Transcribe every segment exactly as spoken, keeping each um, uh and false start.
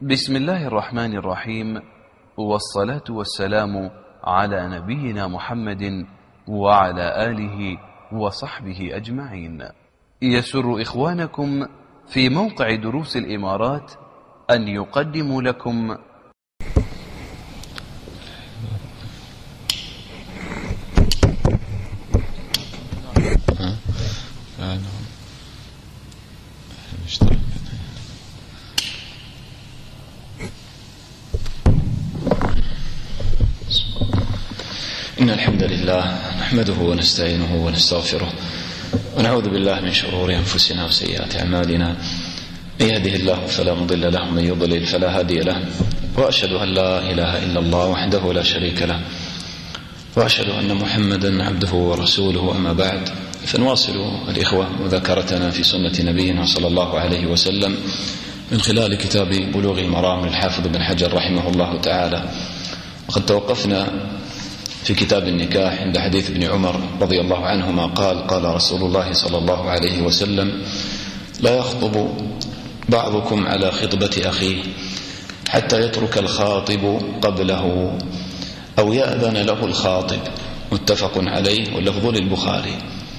بسم الله الرحمن الرحيم، والصلاة والسلام على نبينا محمد وعلى آله وصحبه أجمعين. يسر إخوانكم في موقع دروس الإمارات أن يقدموا لكم إن الحمد لله نحمده ونستعينه ونستغفره ونعوذ بالله من شرور أنفسنا وسيئات أعمالنا. من يهده الله فلا مضل له ومن يضلل فلا هادي له، وأشهد أن لا إله إلا الله وحده لا شريك له، وأشهد أن محمدا عبده ورسوله. أما بعد، فنواصل الإخوة مذاكرتنا في سنة نبينا صلى الله عليه وسلم من خلال كتاب بلوغ المرام للحافظ بن حجر رحمه الله تعالى. وقد توقفنا في كتاب النكاح عند حديث ابن عمر رضي الله عنهما قال: قال رسول الله صلى الله عليه وسلم: لا يخطب بعضكم على خطبة أخيه حتى يترك الخاطب قبله أو يأذن له الخاطب. متفق عليه، واللفظ للبخاري.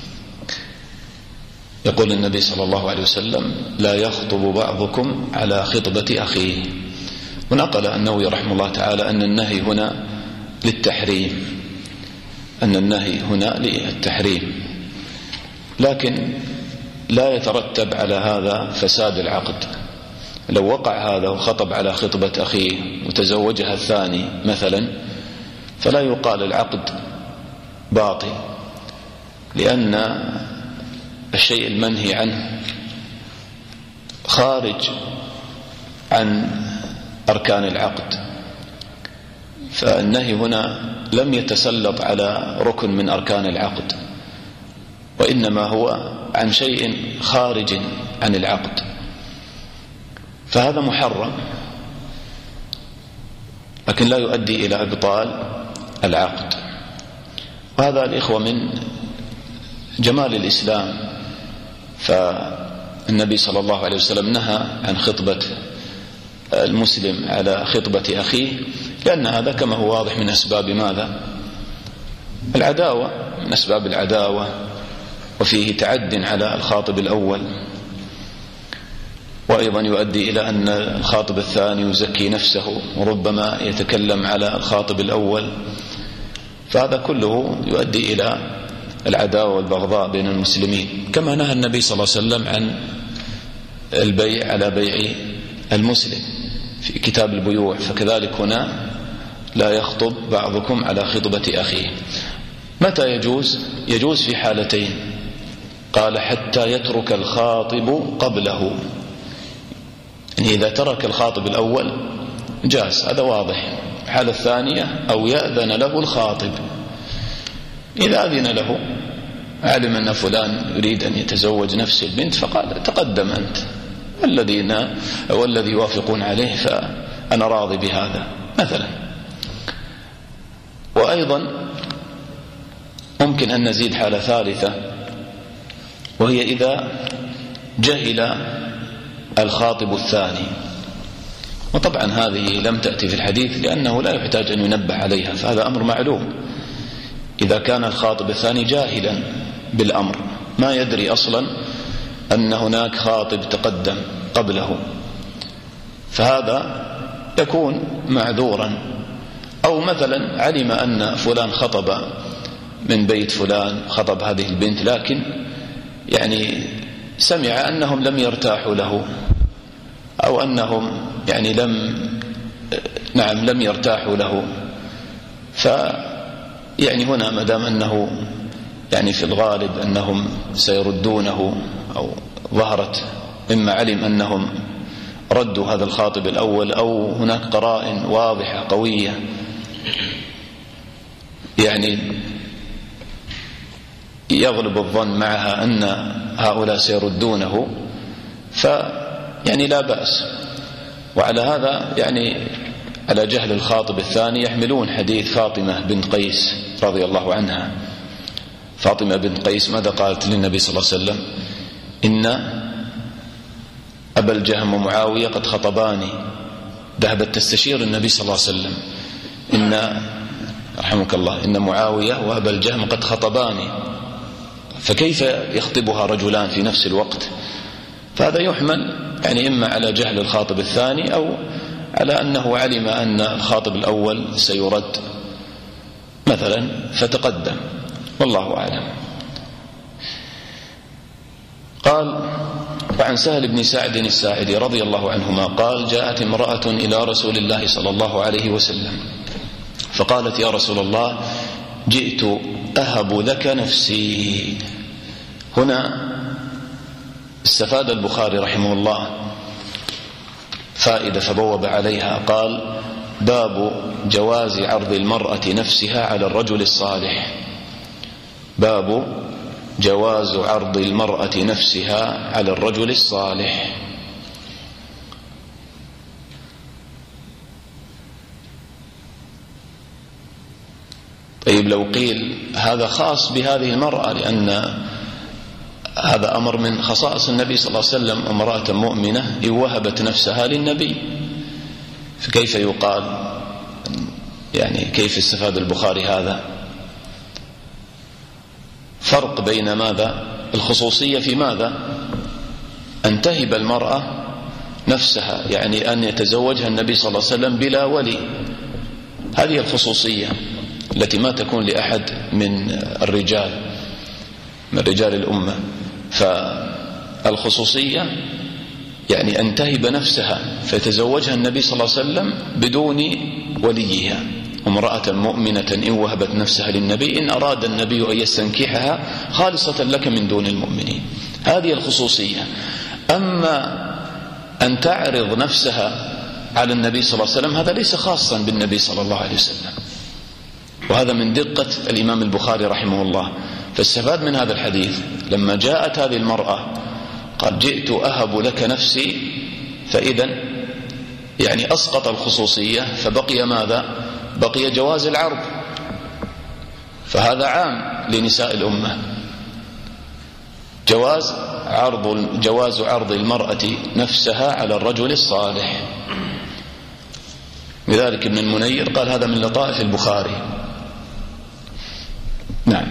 يقول النبي صلى الله عليه وسلم: لا يخطب بعضكم على خطبة أخيه. ونقل النووي رحمه الله تعالى أن النهي هنا للتحريم، أن النهي هنا للتحريم، لكن لا يترتب على هذا فساد العقد. لو وقع هذا وخطب على خطبة أخيه وتزوجها الثاني مثلا، فلا يقال العقد باطل، لأن الشيء المنهي عنه خارج عن أركان العقد. فالنهي هنا لم يتسلط على ركن من أركان العقد، وإنما هو عن شيء خارج عن العقد، فهذا محرم، لكن لا يؤدي إلى إبطال العقد. وهذا الإخوة من جمال الإسلام. فالنبي صلى الله عليه وسلم نهى عن خطبة المسلم على خطبة أخيه، لأن هذا كما هو واضح من أسباب ماذا؟ العداوة، من أسباب العداوة، وفيه تعد على الخاطب الأول، وأيضا يؤدي إلى أن الخاطب الثاني يزكي نفسه وربما يتكلم على الخاطب الأول، فهذا كله يؤدي إلى العداوة والبغضاء بين المسلمين. كما نهى النبي صلى الله عليه وسلم عن البيع على بيع المسلم في كتاب البيوع، فكذلك هنا لا يخطب بعضكم على خطبة أخيه. متى يجوز؟ يجوز في حالتين. قال: حتى يترك الخاطب قبله، يعني إذا ترك الخاطب الأول جاز، هذا واضح. الحالة الثانية: أو يأذن له الخاطب. إذا أذن له، علم أن فلان يريد أن يتزوج نفس البنت، فقال: تقدم أنت، الذين والذي يوافقون عليه فأنا راضي بهذا مثلا. وأيضا ممكن أن نزيد حالة ثالثة، وهي إذا جهل الخاطب الثاني. وطبعا هذه لم تأتي في الحديث لأنه لا يحتاج أن ينبه عليها، فهذا أمر معلوم. إذا كان الخاطب الثاني جاهلا بالأمر، ما يدري أصلا أن هناك خاطب تقدم قبله، فهذا يكون معذورا. أو مثلا علم أن فلان خطب من بيت فلان، خطب هذه البنت، لكن يعني سمع أنهم لم يرتاحوا له، أو أنهم يعني لم نعم لم يرتاحوا له، فيعني هنا مدام أنه يعني في الغالب أنهم سيردونه، أو ظهرت مما علم أنهم ردوا هذا الخاطب الأول، أو هناك قرائن واضحة قوية يعني يغلب الظن معها أن هؤلاء سيردونه، فيعني لا بأس. وعلى هذا يعني على جهل الخاطب الثاني يحملون حديث فاطمة بنت قيس رضي الله عنها. فاطمة بنت قيس ماذا قالت للنبي صلى الله عليه وسلم؟ إن أبا الجهم ومعاوية قد خطباني ذهبت تستشير النبي صلى الله عليه وسلم إن رحمك الله إن معاوية وأبا الجهم قد خطباني، فكيف يخطبها رجلان في نفس الوقت؟ فهذا يحمل يعني إما على جهل الخاطب الثاني أو على أنه علم أن الخاطب الأول سيرد مثلا فتقدم، والله أعلم. قال: وعن سهل بن سعد الساعدي رضي الله عنهما قال: جاءت امرأة إلى رسول الله صلى الله عليه وسلم فقالت: يا رسول الله، جئت أهب لك نفسي. هنا استفاد البخاري رحمه الله فائدة فبوب عليها، قال: باب جواز عرض المرأة نفسها على الرجل الصالح. باب جواز عرض المرأة نفسها على الرجل الصالح. طيب، لو قيل هذا خاص بهذه المرأة لأن هذا أمر من خصائص النبي صلى الله عليه وسلم، امرأة مؤمنة إن وهبت نفسها للنبي، فكيف يقال يعني كيف استفاد البخاري هذا؟ فرق بين ماذا؟ الخصوصية في ماذا؟ أن تهب المرأة نفسها، يعني أن يتزوجها النبي صلى الله عليه وسلم بلا ولي، هذه الخصوصية التي ما تكون لأحد من الرجال من رجال الأمة. فالخصوصية يعني أن تهب نفسها فيتزوجها النبي صلى الله عليه وسلم بدون وليها، امرأة مؤمنة إن وهبت نفسها للنبي إن أراد النبي أن يستنكحها خالصة لك من دون المؤمنين، هذه الخصوصية. أما أن تعرض نفسها على النبي صلى الله عليه وسلم هذا ليس خاصا بالنبي صلى الله عليه وسلم، وهذا من دقة الإمام البخاري رحمه الله. فاستفاد من هذا الحديث لما جاءت هذه المرأة قال: جئت أهب لك نفسي، فإذا يعني أسقط الخصوصية، فبقي ماذا؟ بقي جواز العرض، فهذا عام لنساء الأمة، جواز عرض جواز عرض المرأة نفسها على الرجل الصالح. لذلك ابن المنير قال: هذا من لطائف البخاري. نعم،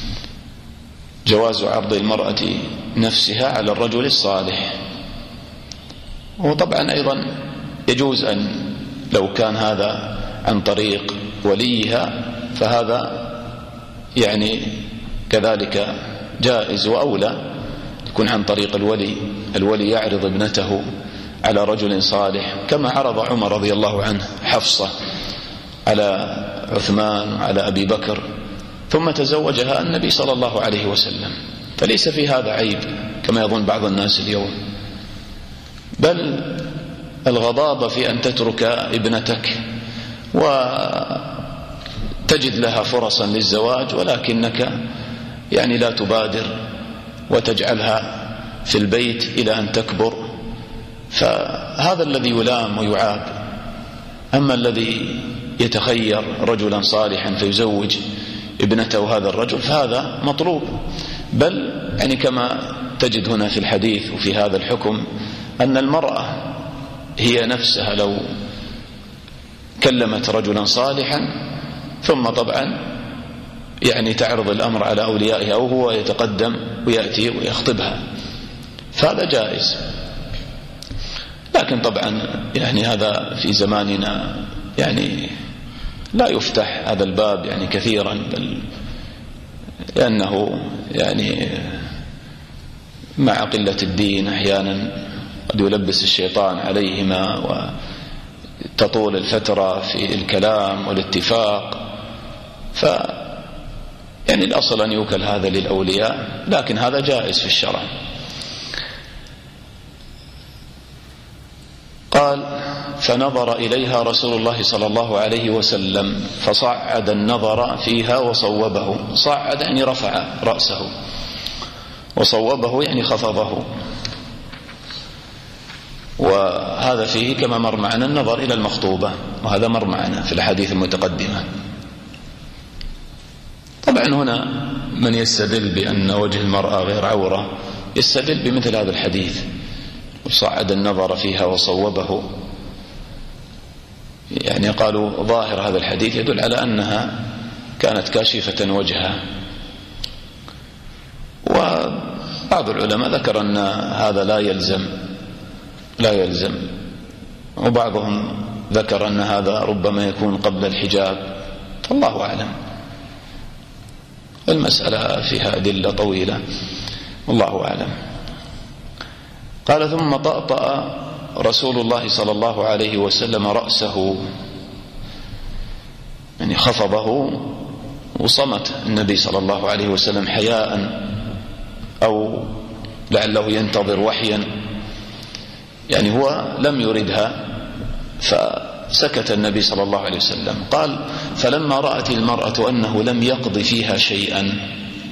جواز عرض المرأة نفسها على الرجل الصالح. وطبعا أيضا يجوز أن لو كان هذا عن طريق وليها فهذا يعني كذلك جائز، وأولى يكون عن طريق الولي، الولي يعرض ابنته على رجل صالح، كما عرض عمر رضي الله عنه حفصة على عثمان وعلى أبي بكر، ثم تزوجها النبي صلى الله عليه وسلم، فليس في هذا عيب كما يظن بعض الناس اليوم، بل الغضاضة في أن تترك ابنتك وتجد لها فرصا للزواج ولكنك يعني لا تبادر وتجعلها في البيت إلى أن تكبر، فهذا الذي يلام ويعاب. أما الذي يتخير رجلا صالحا فيزوج ابنته هذا الرجل فهذا مطلوب، بل يعني كما تجد هنا في الحديث وفي هذا الحكم أن المرأة هي نفسها لو كلمت رجلا صالحا ثم طبعا يعني تعرض الأمر على أوليائها أو هو يتقدم ويأتي ويخطبها فهذا جائز. لكن طبعا يعني هذا في زماننا يعني لا يفتح هذا الباب يعني كثيرا، بل لأنه يعني مع قلة الدين أحيانا قد يلبس الشيطان عليهما وتطول الفترة في الكلام والاتفاق، ف يعني الأصل أن يوكل هذا للأولياء، لكن هذا جائز في الشرع. قال: فنظر إليها رسول الله صلى الله عليه وسلم فصعد النظر فيها وصوبه. صعد يعني رفع رأسه، وصوبه يعني خفضه، وهذا فيه كما مر معنا النظر إلى المخطوبة، وهذا مر معنا في الحديث المتقدمة. طبعا هنا من يستدل بأن وجه المرأة غير عورة يستدل بمثل هذا الحديث، وصعد النظر فيها وصوبه، يعني قالوا ظاهر هذا الحديث يدل على أنها كانت كاشفة وجهها. وبعض العلماء ذكر أن هذا لا يلزم لا يلزم وبعضهم ذكر أن هذا ربما يكون قبل الحجاب، فالله أعلم. المسألة فيها أدلة طويلة والله أعلم. قال ثم طأطأ رسول الله صلى الله عليه وسلم رأسه، يعني خفضه وصمت النبي صلى الله عليه وسلم حياء أو لعله ينتظر وحيا، يعني هو لم يردها فسكت النبي صلى الله عليه وسلم. قال فلما رأت المرأة أنه لم يقض فيها شيئا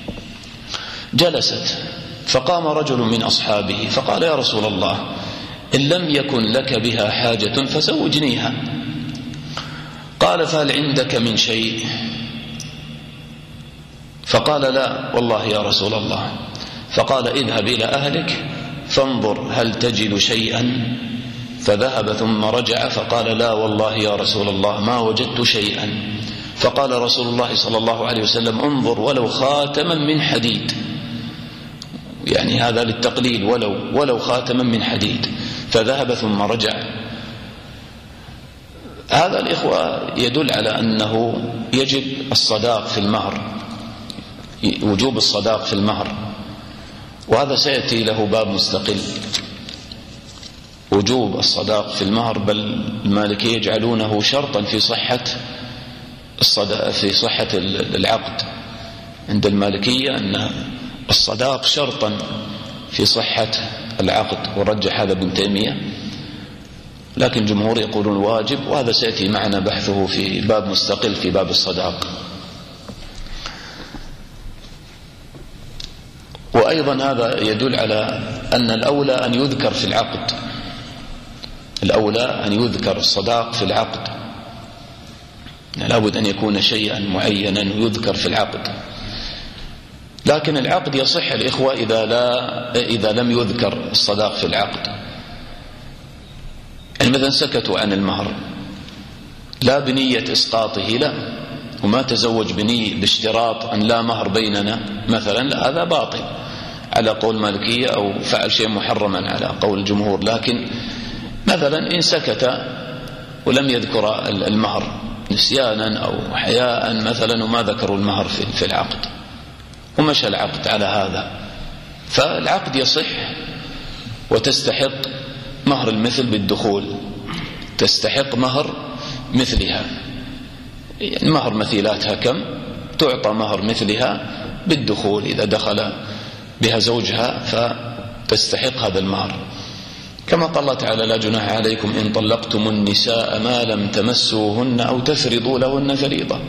جلست، فقام رجل من أصحابه فقال يا رسول الله إن لم يكن لك بها حاجة فزوجنيها. قال فهل عندك من شيء؟ فقال لا والله يا رسول الله. فقال اذهب إلى أهلك فانظر هل تجد شيئا. فذهب ثم رجع فقال لا والله يا رسول الله ما وجدت شيئا. فقال رسول الله صلى الله عليه وسلم انظر ولو خاتما من حديد، يعني هذا للتقليل، ولو ولو خاتما من حديد. فذهب ثم رجع. هذا الإخوة يدل على أنه يجب الصداق في المهر، وجوب الصداق في المهر، وهذا سيأتي له باب مستقل. وجوب الصداق في المهر، بل المالكية يجعلونه شرطا في صحة الصداق في صحة العقد. عند المالكية أن الصداق شرطا في صحة العقد، ورجح هذا ابن تيمية، لكن جمهور يقولون واجب، وهذا سيأتي معنا بحثه في باب مستقل في باب الصداق. وأيضا هذا يدل على أن الأولى أن يذكر في العقد، الأولى أن يذكر الصداق في العقد، يعني لابد أن يكون شيئا معينا يذكر في العقد. لكن العقد يصح الإخوة إذا, لا إذا لم يذكر الصداق في العقد. يعني مثلا سكتوا عن المهر لا بنية إسقاطه، لا، وما تزوج بنية باشتراط أن لا مهر بيننا مثلا، لا، هذا باطل على قول مالكية، أو فعل شيء محرما على قول الجمهور. لكن مثلا إن سكت ولم يذكر المهر نسيانا أو حياء مثلا، وما ذكروا المهر في العقد ومشى العقد على هذا، فالعقد يصح وتستحق مهر المثل بالدخول، تستحق مهر مثلها، يعني مهر مثيلاتها كم تعطى مهر مثلها بالدخول، إذا دخل بها زوجها فتستحق هذا المهر. كما قال الله تعالى لا جناح عليكم إن طلقتم النساء ما لم تمسوهن أو تفرضوا لهن فريضة.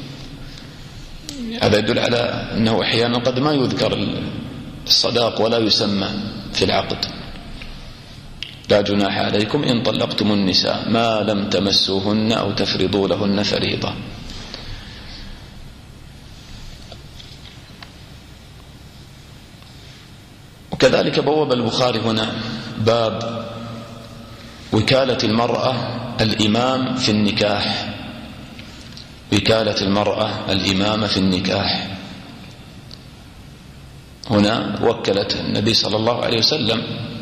هذا يدل على أنه أحيانا قد ما يذكر الصداق ولا يسمى في العقد. لا جناح عليكم إن طلقتم النساء ما لم تمسوهن أو تفرضوا لهن فريضة. وكذلك بوب البخاري هنا باب وكالة المرأة الإمام في النكاح، وكالة المرأة الإمام في النكاح. هنا وكلت النبي صلى الله عليه وسلم،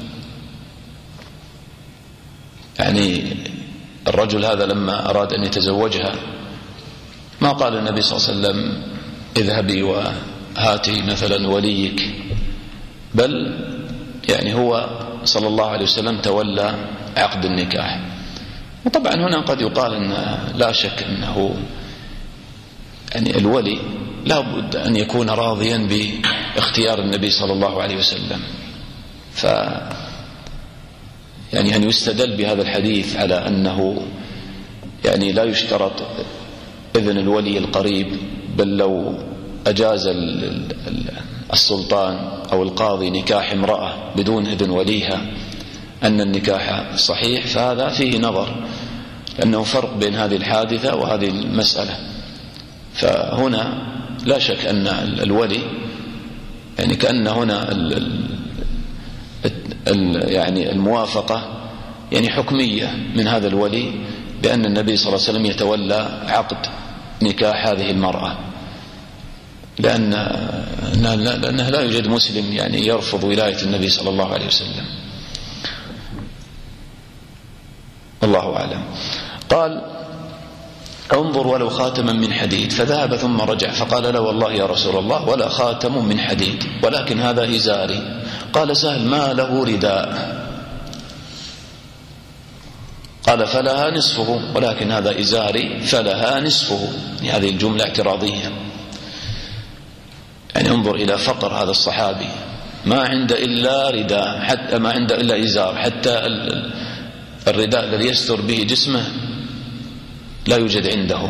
يعني الرجل هذا لما أراد أن يتزوجها ما قال النبي صلى الله عليه وسلم اذهبي وهاتي مثلا وليك، بل يعني هو صلى الله عليه وسلم تولى عقد النكاح. وطبعا هنا قد يقال أن لا شك أنه يعني الولي لا بد أن يكون راضيا باختيار النبي صلى الله عليه وسلم، ف يعني أن يستدل بهذا الحديث على أنه يعني لا يشترط إذن الولي القريب، بل لو أجاز السلطان أو القاضي نكاح امرأة بدون إذن وليها أن النكاح صحيح، فهذا فيه نظر، لأنه فرق بين هذه الحادثة وهذه المسألة. فهنا لا شك أن الولي يعني كأن هنا ال ال يعني الموافقة يعني حكمية من هذا الولي بأن النبي صلى الله عليه وسلم يتولى عقد نكاح هذه المرأة، لأن لأنه لا يوجد مسلم يعني يرفض ولاية النبي صلى الله عليه وسلم. الله أعلم. قال انظر ولو خاتما من حديد، فذهب ثم رجع فقال لا والله يا رسول الله ولا خاتم من حديد ولكن هذا إزاري. قال سهل ما له رداء، قال فلها نصفه ولكن هذا إزاري فلها نصفه. هذه الجملة اعتراضية، يعني انظر إلى فقر هذا الصحابي، ما عنده إلا رداء، حتى ما عنده إلا إزار، حتى الرداء الذي يستر به جسمه لا يوجد عنده،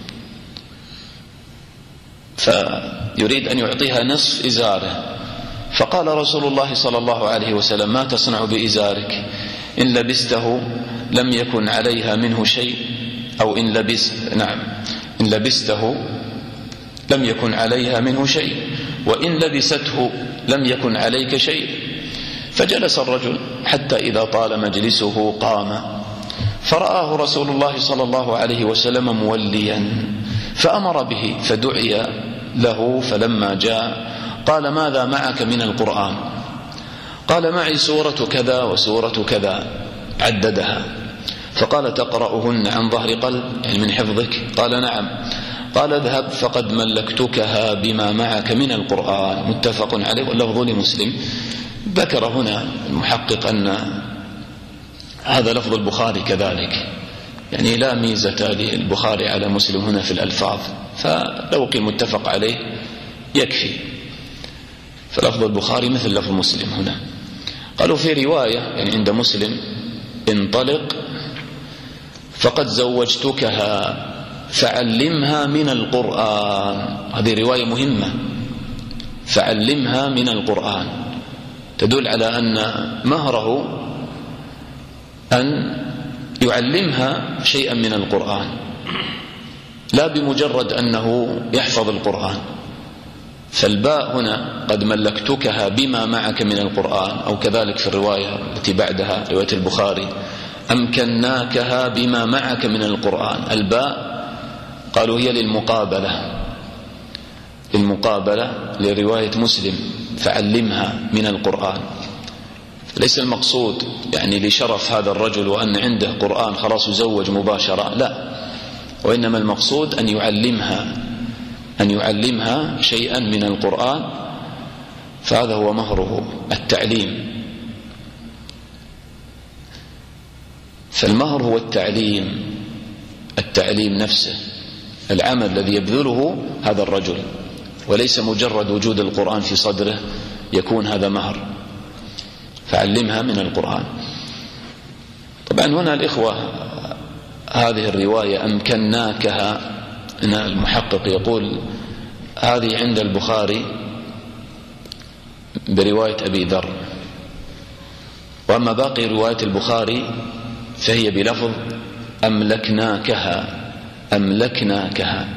فيريد أن يعطيها نصف إزاره. فقال رسول الله صلى الله عليه وسلم ما تصنع بإزارك؟ إن لبسته لم يكن عليها منه شيء، أو إن لبس نعم إن لبسته لم يكن عليها منه شيء، وإن لبسته لم يكن عليك شيء. فجلس الرجل حتى إذا طال مجلسه قام، فرآه رسول الله صلى الله عليه وسلم موليا فأمر به، فدعي له فلما جاء قال ماذا معك من القرآن؟ قال معي سورة كذا وسورة كذا، عددها. فقال تقرأهن عن ظهر قلب يعني من حفظك؟ قال نعم. قال اذهب فقد ملكتكها بما معك من القرآن، متفق عليه واللفظ لمسلم. ذكر هنا المحقق أن هذا لفظ البخاري كذلك، يعني لا ميزة للبخاري على مسلم هنا في الألفاظ، فلو قيل متفق عليه يكفي، فلفظ البخاري مثل لفظ مسلم هنا. قالوا في رواية يعني عند مسلم انطلق فقد زوجتكها فعلمها من القرآن، هذه رواية مهمة، فعلمها من القرآن، تدل على أن مهره أن يعلمها شيئا من القرآن، لا بمجرد أنه يحفظ القرآن. فالباء هنا قد ملكتكها بما معك من القرآن، أو كذلك في الرواية التي بعدها رواية البخاري أمكناكها بما معك من القرآن. الباء قالوا هي للمقابلة، للمقابلة لرواية مسلم فعلمها من القرآن. ليس المقصود يعني لشرف هذا الرجل وأن عنده قرآن خلاص يزوج مباشرة، لا، وإنما المقصود أن يعلمها أن يعلمها شيئا من القرآن، فهذا هو مهره التعليم. فالمهر هو التعليم، التعليم نفسه، العمل الذي يبذله هذا الرجل، وليس مجرد وجود القرآن في صدره يكون هذا مهر. فعلمها من القرآن. طبعا هنا الإخوة هذه الرواية أمكناكها، إن المحقق يقول هذه عند البخاري برواية أبي ذر، وأما باقي رواية البخاري فهي بلفظ أملكناكها، أملكناكها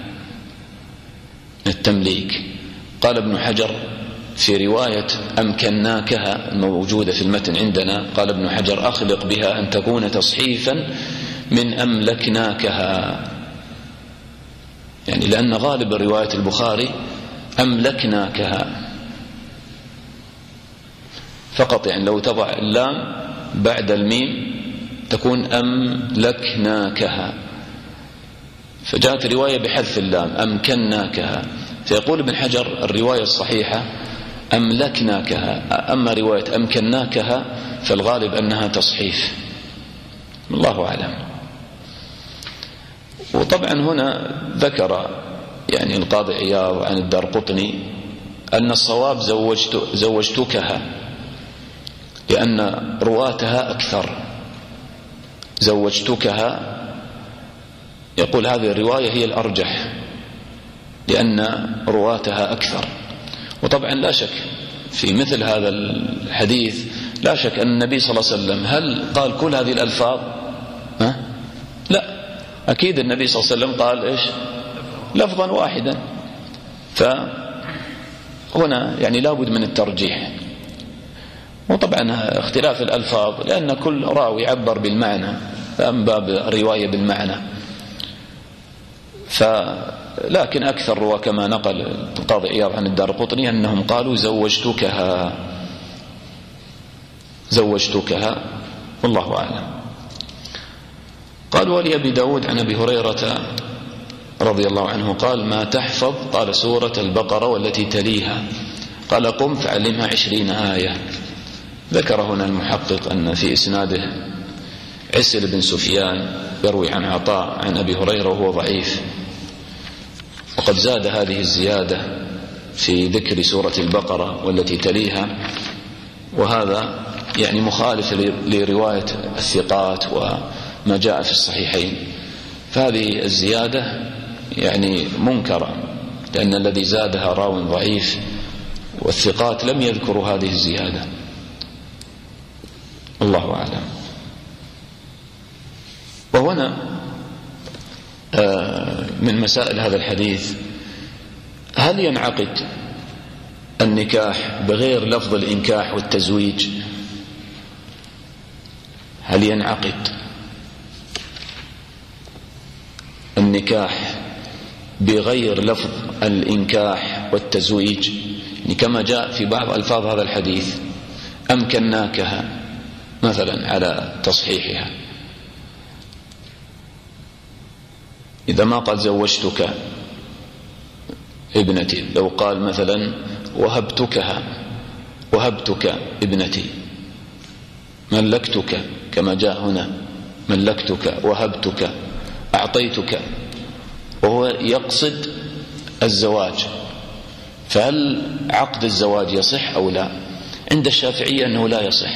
التمليك. قال ابن حجر في رواية أمكناكها الموجودة في المتن عندنا، قال ابن حجر أخلق بها أن تكون تصحيفا من أملكناكها، يعني لأن غالب رواية البخاري أملكناكها فقط، يعني لو تضع اللام بعد الميم تكون أملكناكها، فجاءت رواية بحذف اللام أمكناكها. فيقول ابن حجر الرواية الصحيحة أملكناكها، أما رواية أمكناكها فالغالب أنها تصحيف، الله أعلم. وطبعا هنا ذكر يعني القاضي عياض عن الدارقطني أن الصواب زوجت زوجتكها، لأن رواتها أكثر، زوجتكها يقول هذه الرواية هي الأرجح لأن رواتها أكثر. وطبعا لا شك في مثل هذا الحديث، لا شك أن النبي صلى الله عليه وسلم هل قال كل هذه الألفاظ؟ ها؟ لا، أكيد النبي صلى الله عليه وسلم قال إيش؟ لفظا واحدا. فهنا يعني لابد من الترجيح، وطبعا اختلاف الألفاظ لأن كل راوي عبر بالمعنى، من باب رواية بالمعنى. لكن أكثر رواة كما نقل القاضي عياض عن الدارقطني أنهم قالوا زوجتكها زوجتكها والله أعلم. قال ولأبي داود عن أبي هريرة رضي الله عنه قال ما تحفظ؟ قال سورة البقرة والتي تليها. قال قم فعلمها عشرين آية. ذكر هنا المحقق أن في إسناده عسل بن سفيان يروي عن عطاء عن أبي هريرة وهو ضعيف، وقد زاد هذه الزيادة في ذكر سورة البقرة والتي تليها، وهذا يعني مخالف لرواية الثقات وما جاء في الصحيحين. فهذه الزيادة يعني منكرة، لأن الذي زادها راو ضعيف والثقات لم يذكروا هذه الزيادة. الله أعلم. وهنا من مسائل هذا الحديث هل ينعقد النكاح بغير لفظ الإنكاح والتزويج؟ هل ينعقد النكاح بغير لفظ الإنكاح والتزويج كما جاء في بعض ألفاظ هذا الحديث؟ أمكناكها مثلا على تصحيحها، إذا ما قال زوجتك ابنتي، لو قال مثلا وهبتكها وهبتك ابنتي، ملكتك كما جاء هنا، ملكتك وهبتك أعطيتك، وهو يقصد الزواج، فهل عقد الزواج يصح أو لا؟ عند الشافعية أنه لا يصح،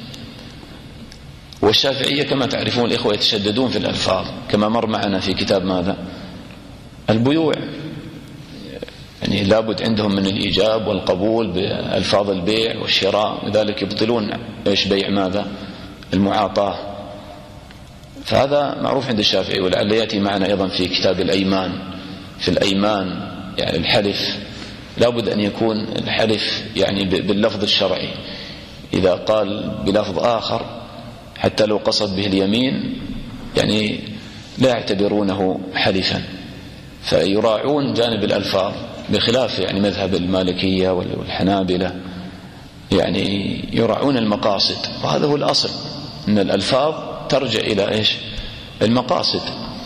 والشافعية كما تعرفون الإخوة يتشددون في الألفاظ كما مر معنا في كتاب ماذا؟ البيوع، يعني لابد عندهم من الإيجاب والقبول بألفاظ البيع والشراء، لذلك يبطلون إيش بيع ماذا؟ المعاطاة. فهذا معروف عند الشافعي، ولعل يأتي معنا أيضا في كتاب الأيمان. في الأيمان يعني الحلف لابد أن يكون الحلف يعني باللفظ الشرعي، إذا قال بلفظ آخر حتى لو قصد به اليمين يعني لا يعتبرونه حلفا، فيراعون جانب الألفاظ، بخلاف يعني مذهب المالكية والحنابلة يعني يراعون المقاصد، وهذا هو الأصل، أن الألفاظ ترجع إلى إيش؟ المقاصد.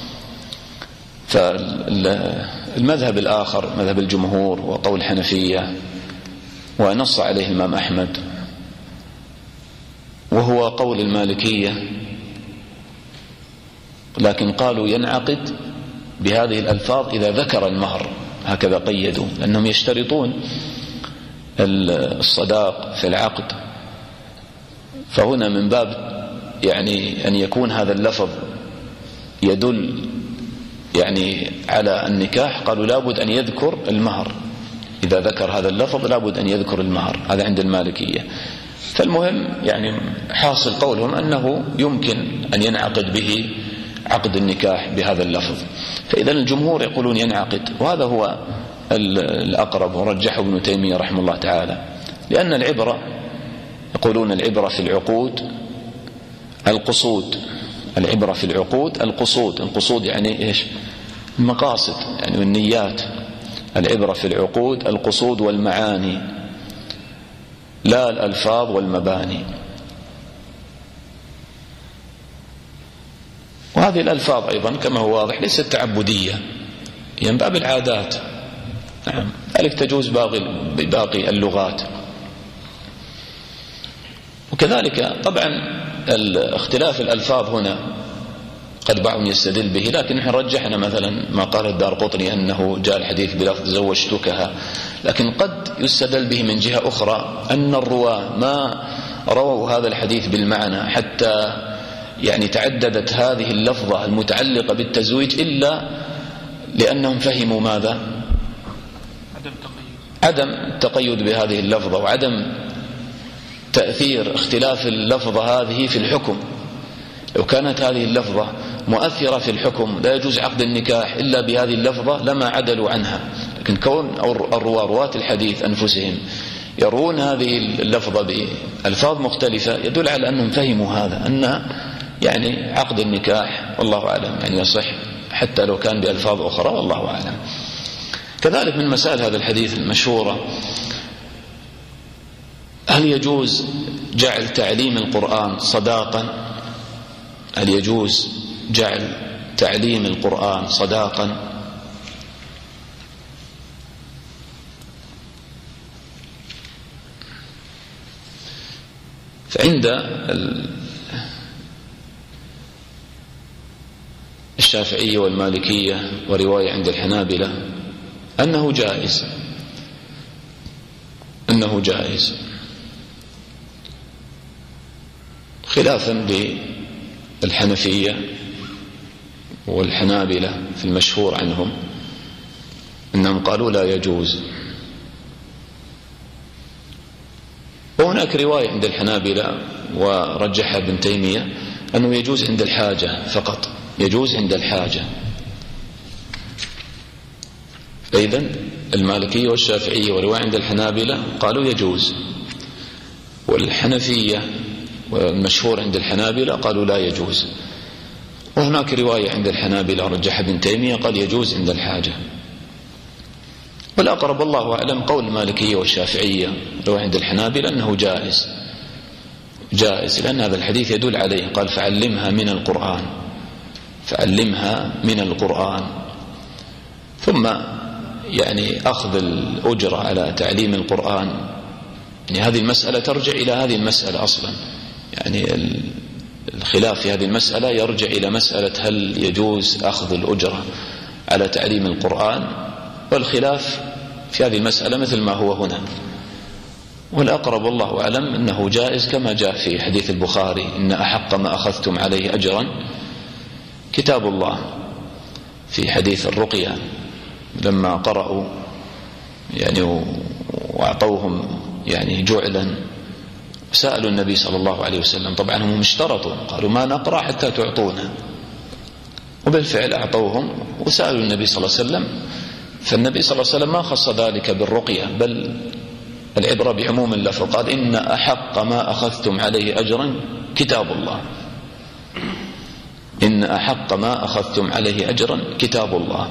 فالمذهب الآخر مذهب الجمهور وقول الحنفية ونص عليه الإمام أحمد وهو قول المالكية، لكن قالوا ينعقد بهذه الألفاظ إذا ذكر المهر، هكذا قيدوا، لأنهم يشترطون الصداق في العقد. فهنا من باب يعني أن يكون هذا اللفظ يدل يعني على النكاح، قالوا لابد أن يذكر المهر، إذا ذكر هذا اللفظ لابد أن يذكر المهر، هذا عند المالكية. فالمهم يعني حاصل قولهم أنه يمكن أن ينعقد به عقد النكاح بهذا اللفظ. فإذا الجمهور يقولون ينعقد، وهذا هو الأقرب، ورجحه ابن تيمية رحمه الله تعالى، لأن العبرة يقولون العبرة في العقود القصود، العبرة في العقود القصود، القصود يعني إيش؟ المقاصد يعني والنيات. العبرة في العقود القصود والمعاني لا الألفاظ والمباني. وهذه الألفاظ أيضا كما هو واضح ليست تعبدية، هي من باب العادات، نعم، ذلك تجوز باقي باقي اللغات. وكذلك طبعا اختلاف الألفاظ هنا قد بعضهم يستدل به، لكن نحن رجحنا مثلا ما قال الدارقطني أنه جاء الحديث بلفظ زوجتكها، لكن قد يستدل به من جهة أخرى أن الرواة ما رووا هذا الحديث بالمعنى حتى يعني تعددت هذه اللفظة المتعلقة بالتزويج إلا لأنهم فهموا ماذا؟ عدم التقيد بهذه اللفظة، وعدم تأثير اختلاف اللفظة هذه في الحكم. لو كانت هذه اللفظة مؤثرة في الحكم لا يجوز عقد النكاح إلا بهذه اللفظة لما عدلوا عنها، لكن كون الرواة رواة الحديث أنفسهم يرون هذه اللفظة بألفاظ مختلفة يدل على أنهم فهموا هذا، أن يعني عقد النكاح والله أعلم يعني يصح حتى لو كان بألفاظ أخرى والله أعلم. كذلك من مسائل هذا الحديث المشهورة: هل يجوز جعل تعليم القرآن صداقا؟ هل يجوز جعل تعليم القرآن صداقا؟ فعند الشافعية والمالكية ورواية عند الحنابلة أنه جائز، أنه جائز خلافا للحنفية والحنابلة في المشهور عنهم أنهم قالوا لا يجوز. وهناك رواية عند الحنابلة ورجحها ابن تيمية أنه يجوز عند الحاجة فقط، يجوز عند الحاجة. فإذن المالكية والشافعية ورواية عند الحنابلة قالوا يجوز، والحنفية والمشهور عند الحنابلة قالوا لا يجوز. وهناك رواية عند الحنابلة رجحها ابن تيمية قال يجوز عند الحاجة. والأقرب الله أعلم قول المالكية والشافعية رواية عند الحنابلة أنه جائز، جائز لأن هذا الحديث يدل عليه، قال فعلمها من القرآن، فعلمها من القرآن. ثم يعني أخذ الأجرة على تعليم القرآن، يعني هذه المسألة ترجع إلى هذه المسألة أصلا، يعني الخلاف في هذه المسألة يرجع إلى مسألة هل يجوز أخذ الأجرة على تعليم القرآن، والخلاف في هذه المسألة مثل ما هو هنا. والأقرب والله أعلم أنه جائز كما جاء في حديث البخاري: إن أحق ما أخذتم عليه أجرا كتاب الله، في حديث الرقية لما قرأوا يعني وأعطوهم يعني جعلا سألوا النبي صلى الله عليه وسلم، طبعا هم اشترطوا قالوا ما نقرأ حتى تعطونا، وبالفعل أعطوهم وسألوا النبي صلى الله عليه وسلم. فالنبي صلى الله عليه وسلم ما خص ذلك بالرقية، بل العبرة بعموم اللفظ، قال إن أحق ما أخذتم عليه أجرا كتاب الله، إن أحق ما أخذتم عليه أجرا كتاب الله.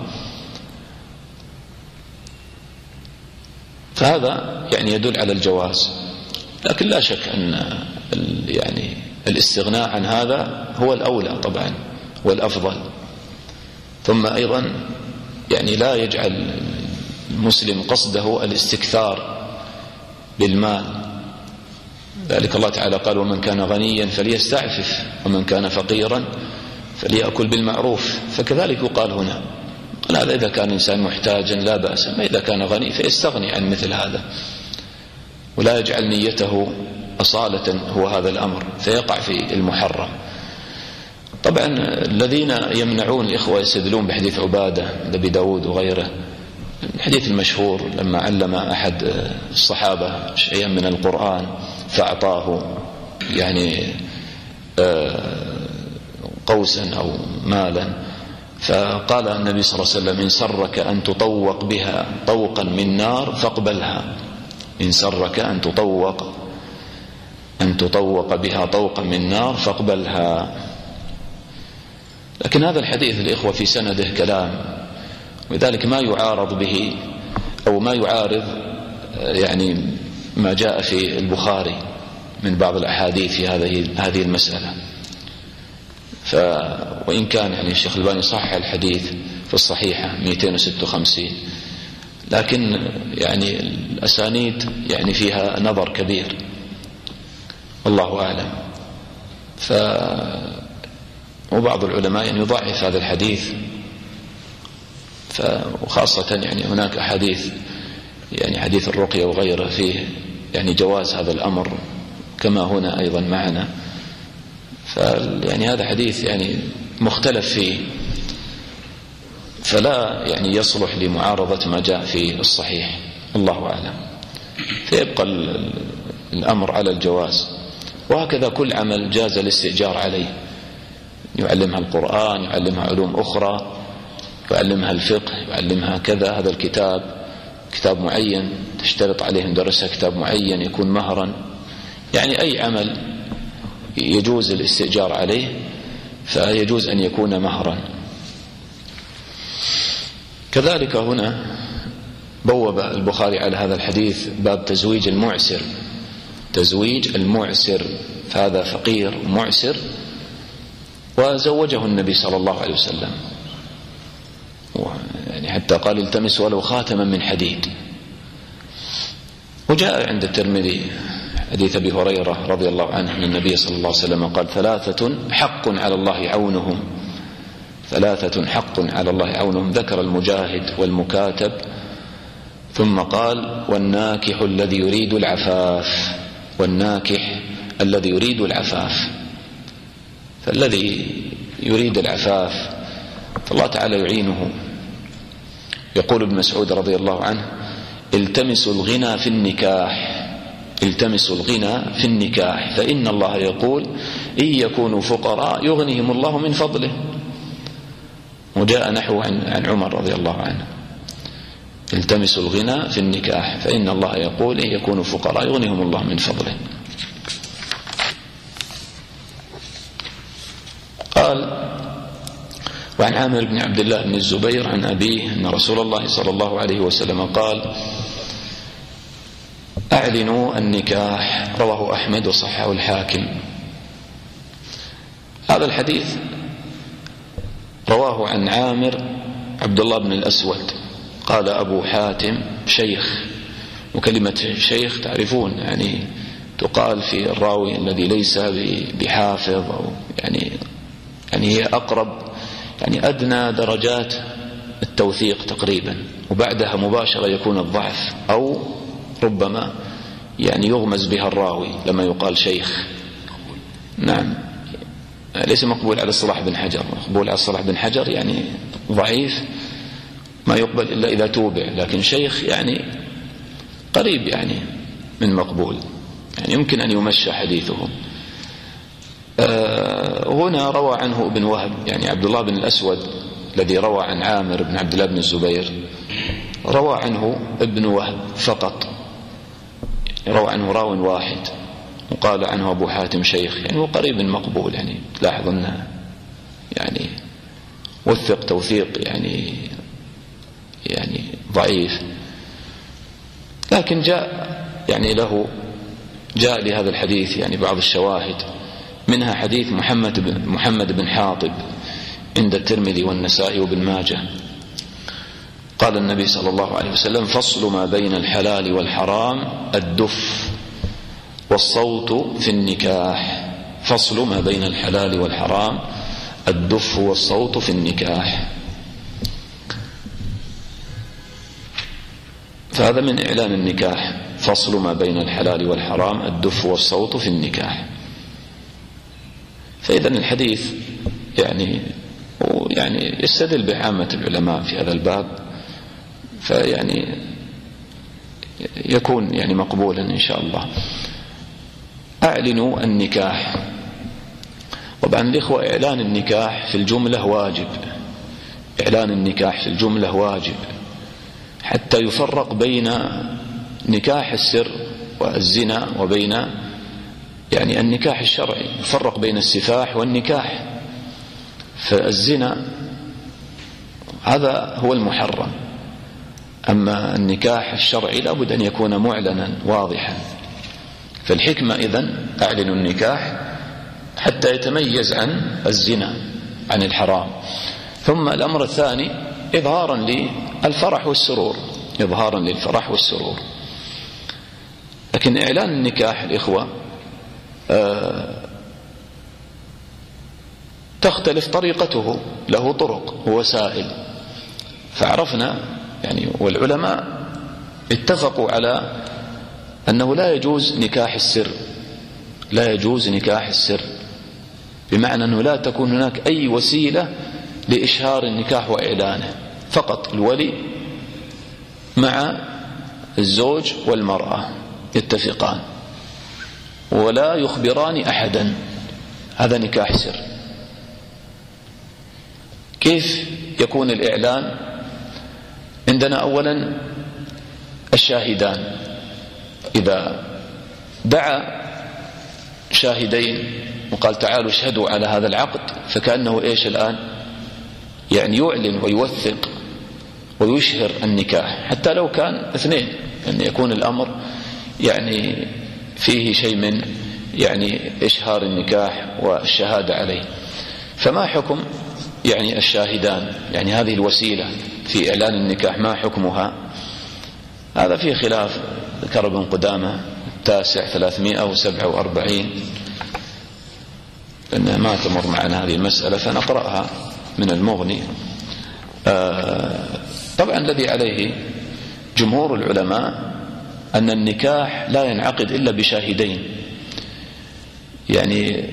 فهذا يعني يدل على الجواز، لكن لا شك أن يعني الاستغناء عن هذا هو الأولى طبعا والأفضل. ثم أيضا يعني لا يجعل المسلم قصده الاستكثار بالمال، ذلك الله تعالى قال: ومن كان غنيا فليستعفف ومن كان فقيرا فليأكل بالمعروف. فكذلك يقال هنا، هذا إذا كان إنسان محتاجا لا بأس، ما إذا كان غني فيستغني عن مثل هذا، ولا يجعل نيته أصالة هو هذا الأمر فيقع في المحرم. طبعا الذين يمنعون الإخوة يستدلون بحديث عبادة لأبي داود وغيره، الحديث المشهور لما علم أحد الصحابة شيئا من القرآن فأعطاه يعني قوسا أو مالا، فقال النبي صلى الله عليه وسلم: إن سرك أن تطوق بها طوقا من نار فاقبلها، إن سرك أن تطوق أن تطوق بها طوقا من نار فاقبلها. لكن هذا الحديث الإخوة في سنده كلام، ولذلك ما يعارض به أو ما يعارض يعني ما جاء في البخاري من بعض الأحاديث في هذه هذه المسألة. ف وإن كان يعني الشيخ الباني صحح الحديث في الصحيحة مئتين وستة وخمسين، لكن يعني الأسانيد يعني فيها نظر كبير والله أعلم. ف وبعض العلماء يعني يضعف هذا الحديث، وخاصة يعني هناك أحاديث يعني حديث الرقية وغيره فيه يعني جواز هذا الأمر كما هنا أيضا معنا. فيعني هذا حديث يعني مختلف فيه، فلا يعني يصلح لمعارضة ما جاء في الصحيح، الله أعلم. فيبقى الأمر على الجواز. وهكذا كل عمل جاز الاستئجار عليه، يعلمها القرآن، يعلمها علوم أخرى، يعلمها الفقه، يعلمها كذا، هذا الكتاب كتاب معين تشترط عليه مدرسة كتاب معين يكون مهرا، يعني أي عمل يجوز الاستئجار عليه فيجوز أن يكون مهرا. كذلك هنا بوب البخاري على هذا الحديث باب تزويج المعسر، تزويج المعسر، فهذا فقير معسر وزوجه النبي صلى الله عليه وسلم، يعني حتى قال التمس ولو خاتما من حديد. وجاء عند الترمذي حديث أبي هريرة رضي الله عنه أن النبي صلى الله عليه وسلم قال ثلاثة حق على الله عونهم، ثلاثة حق على الله عونهم، ذكر المجاهد والمكاتب، ثم قال والناكح الذي يريد العفاف، والناكح الذي يريد العفاف. فالذي يريد العفاف فالله تعالى يعينه. يقول ابن مسعود رضي الله عنه التمسوا الغنى في النكاح، التمسوا الغنى في النكاح فإن الله يقول إن يكونوا فقراء يغنيهم الله من فضله. وجاء نحو عن, عن عمر رضي الله عنه التمسوا الغنى في النكاح فإن الله يقول إن يكونوا فقراء يغنيهم الله من فضله. قال وعن عامر بن عبد الله بن الزبير عن أبيه أن رسول الله صلى الله عليه وسلم قال أعلنوا النكاح، رواه أحمد وصححه الحاكم. هذا الحديث رواه عن عامر عبد الله بن الأسود. قال أبو حاتم شيخ، وكلمة شيخ تعرفون يعني تقال في الراوي الذي ليس بحافظ أو يعني يعني هي أقرب يعني أدنى درجات التوثيق تقريبا، وبعدها مباشرة يكون الضعف أو ربما يعني يغمز بها الراوي لما يقال شيخ. نعم ليس مقبول على الصلاح بن حجر، مقبول على الصلاح بن حجر يعني ضعيف ما يقبل إلا إذا توبع، لكن شيخ يعني قريب يعني من مقبول، يعني يمكن أن يمشى حديثه. آه هنا روى عنه ابن وهب يعني عبد الله بن الأسود الذي روى عن عامر بن عبد الله بن الزبير روى عنه ابن وهب فقط، روى عنه راو واحد، وقال عنه أبو حاتم شيخ يعني وقريب مقبول، يعني تلاحظ أنه يعني وثق توثيق يعني يعني ضعيف، لكن جاء يعني له جاء لهذا الحديث يعني بعض الشواهد، منها حديث محمد بن محمد بن حاطب عند الترمذي والنسائي وابن ماجه. قال النبي صلى الله عليه وسلم فصل ما بين الحلال والحرام الدف والصوت في النكاح، فصل ما بين الحلال والحرام الدف والصوت في النكاح. فهذا من إعلان النكاح، فصل ما بين الحلال والحرام الدف والصوت في النكاح. فإذا الحديث يعني يعني يستدل بعامة العلماء في هذا الباب، فيعني يكون يعني مقبولا إن شاء الله. أعلنوا النكاح. طبعا الإخوة إعلان النكاح في الجملة واجب، إعلان النكاح في الجملة واجب حتى يفرق بين نكاح السر والزنا وبين يعني النكاح الشرعي، يفرق بين السفاح والنكاح. فالزنا هذا هو المحرم، أما النكاح الشرعي لابد أن يكون معلنا واضحا. فالحكمة إذن أعلنوا النكاح حتى يتميز عن الزنا عن الحرام. ثم الأمر الثاني إظهارا للفرح والسرور، إظهارا للفرح والسرور. لكن إعلان النكاح الإخوة آه تختلف طريقته، له طرق ووسائل. فعرفنا يعني والعلماء اتفقوا على أنه لا يجوز نكاح السر، لا يجوز نكاح السر، بمعنى أنه لا تكون هناك أي وسيلة لإشهار النكاح وإعلانه، فقط الولي مع الزوج والمرأة يتفقان ولا يخبران أحدا، هذا نكاح سر. كيف يكون الإعلان؟ عندنا أولا الشاهدان، إذا دعا شاهدين وقال تعالوا اشهدوا على هذا العقد، فكأنه إيش الآن يعني يعلن ويوثق ويشهر النكاح، حتى لو كان اثنين، أن يكون الأمر يعني فيه شيء من يعني إشهار النكاح والشهادة عليه. فما حكم يعني الشاهدان، يعني هذه الوسيلة في إعلان النكاح ما حكمها؟ هذا فيه خلاف. ذكر ابن قدامة التاسع ثلاثمائة وسبعة وأربعين، لأنها ما تمر معنا هذه المسألة فنقرأها من المغني. آه طبعا الذي عليه جمهور العلماء أن النكاح لا ينعقد إلا بشاهدين، يعني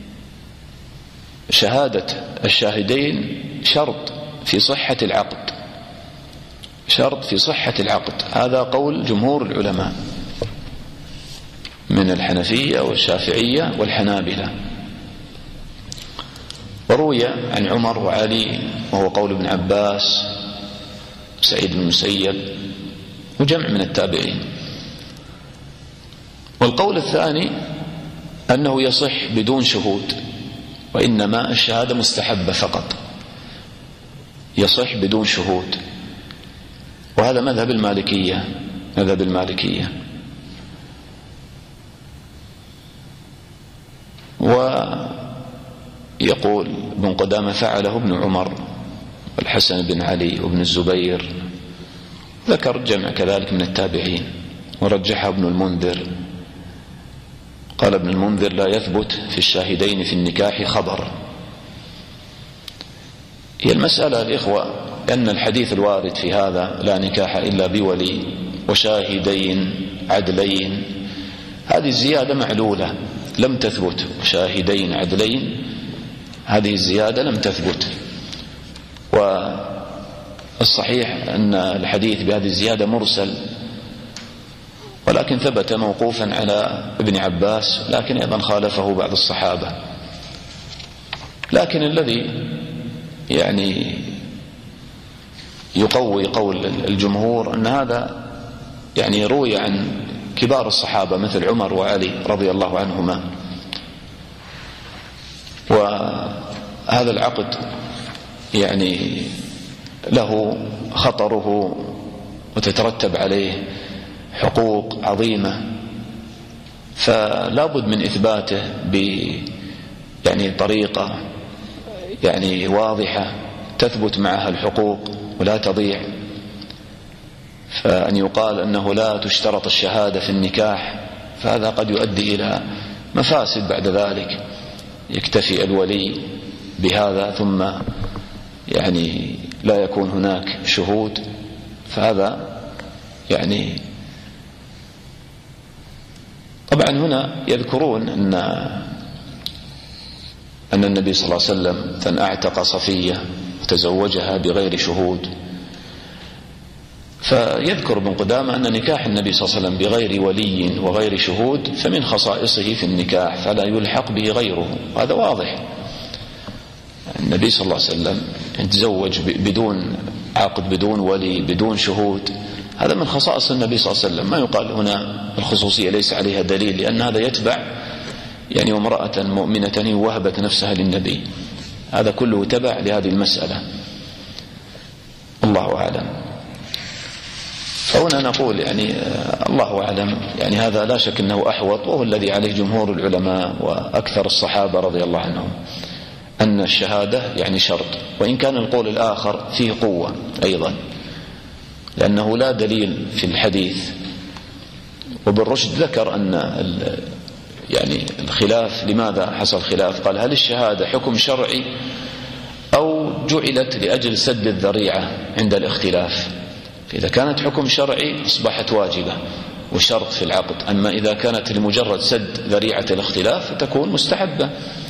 شهادة الشاهدين شرط في صحة العقد، شرط في صحة العقد. هذا قول جمهور العلماء من الحنفية والشافعية والحنابلة. وروي عن عمر وعلي، وهو قول ابن عباس سعيد بن المسيب وجمع من التابعين. والقول الثاني أنه يصح بدون شهود، وإنما الشهادة مستحبة فقط، يصح بدون شهود. وهذا مذهب المالكية، مذهب المالكية. ويقول ابن قدامة فعله ابن عمر والحسن بن علي وابن الزبير، ذكر جمع كذلك من التابعين، ورجحه ابن المنذر. قال ابن المنذر لا يثبت في الشاهدين في النكاح خبر. هي المسألة الإخوة أن الحديث الوارد في هذا لا نكاح إلا بولي وشاهدين عدلين، هذه الزيادة معلولة لم تثبت. وشاهدين عدلين هذه الزيادة لم تثبت. والصحيح أن الحديث بهذه الزيادة مرسل، ولكن ثبت موقوفا على ابن عباس، لكن أيضا خالفه بعض الصحابة. لكن الذي يعني يقوي قول الجمهور أن هذا يعني روي عن كبار الصحابة مثل عمر وعلي رضي الله عنهما. وهذا العقد يعني له خطره وتترتب عليه حقوق عظيمة، فلا بد من إثباته ب يعني طريقة يعني واضحة تثبت معها الحقوق ولا تضيع. فأن يقال أنه لا تشترط الشهادة في النكاح فهذا قد يؤدي إلى مفاسد بعد ذلك، يكتفي الولي بهذا ثم يعني لا يكون هناك شهود، فهذا يعني طبعا هنا يذكرون أن أن النبي صلى الله عليه وسلم كان أعتق صفية وتزوجها بغير شهود. فيذكر ابن قدامة أن نكاح النبي صلى الله عليه وسلم بغير ولي وغير شهود فمن خصائصه في النكاح فلا يلحق به غيره. هذا واضح. النبي صلى الله عليه وسلم تزوج بدون عقد، بدون ولي، بدون شهود، هذا من خصائص النبي صلى الله عليه وسلم. ما يقال هنا الخصوصية ليس عليها دليل، لأن هذا يتبع يعني امرأة مؤمنة وهبت نفسها للنبي، هذا كله تبع لهذه المسألة. الله أعلم. فهنا نقول يعني الله أعلم، يعني هذا لا شك أنه أحوط، وهو الذي عليه جمهور العلماء وأكثر الصحابة رضي الله عنهم، أن الشهادة يعني شرط. وإن كان القول الآخر فيه قوة أيضا، لأنه لا دليل في الحديث. وابن رشد ذكر أن يعني الخلاف، لماذا حصل خلاف؟ قال هل الشهادة حكم شرعي أو جعلت لأجل سد الذريعة عند الاختلاف؟ فإذا كانت حكم شرعي أصبحت واجبة وشرط في العقد، أما إذا كانت لمجرد سد ذريعة الاختلاف فتكون مستحبة.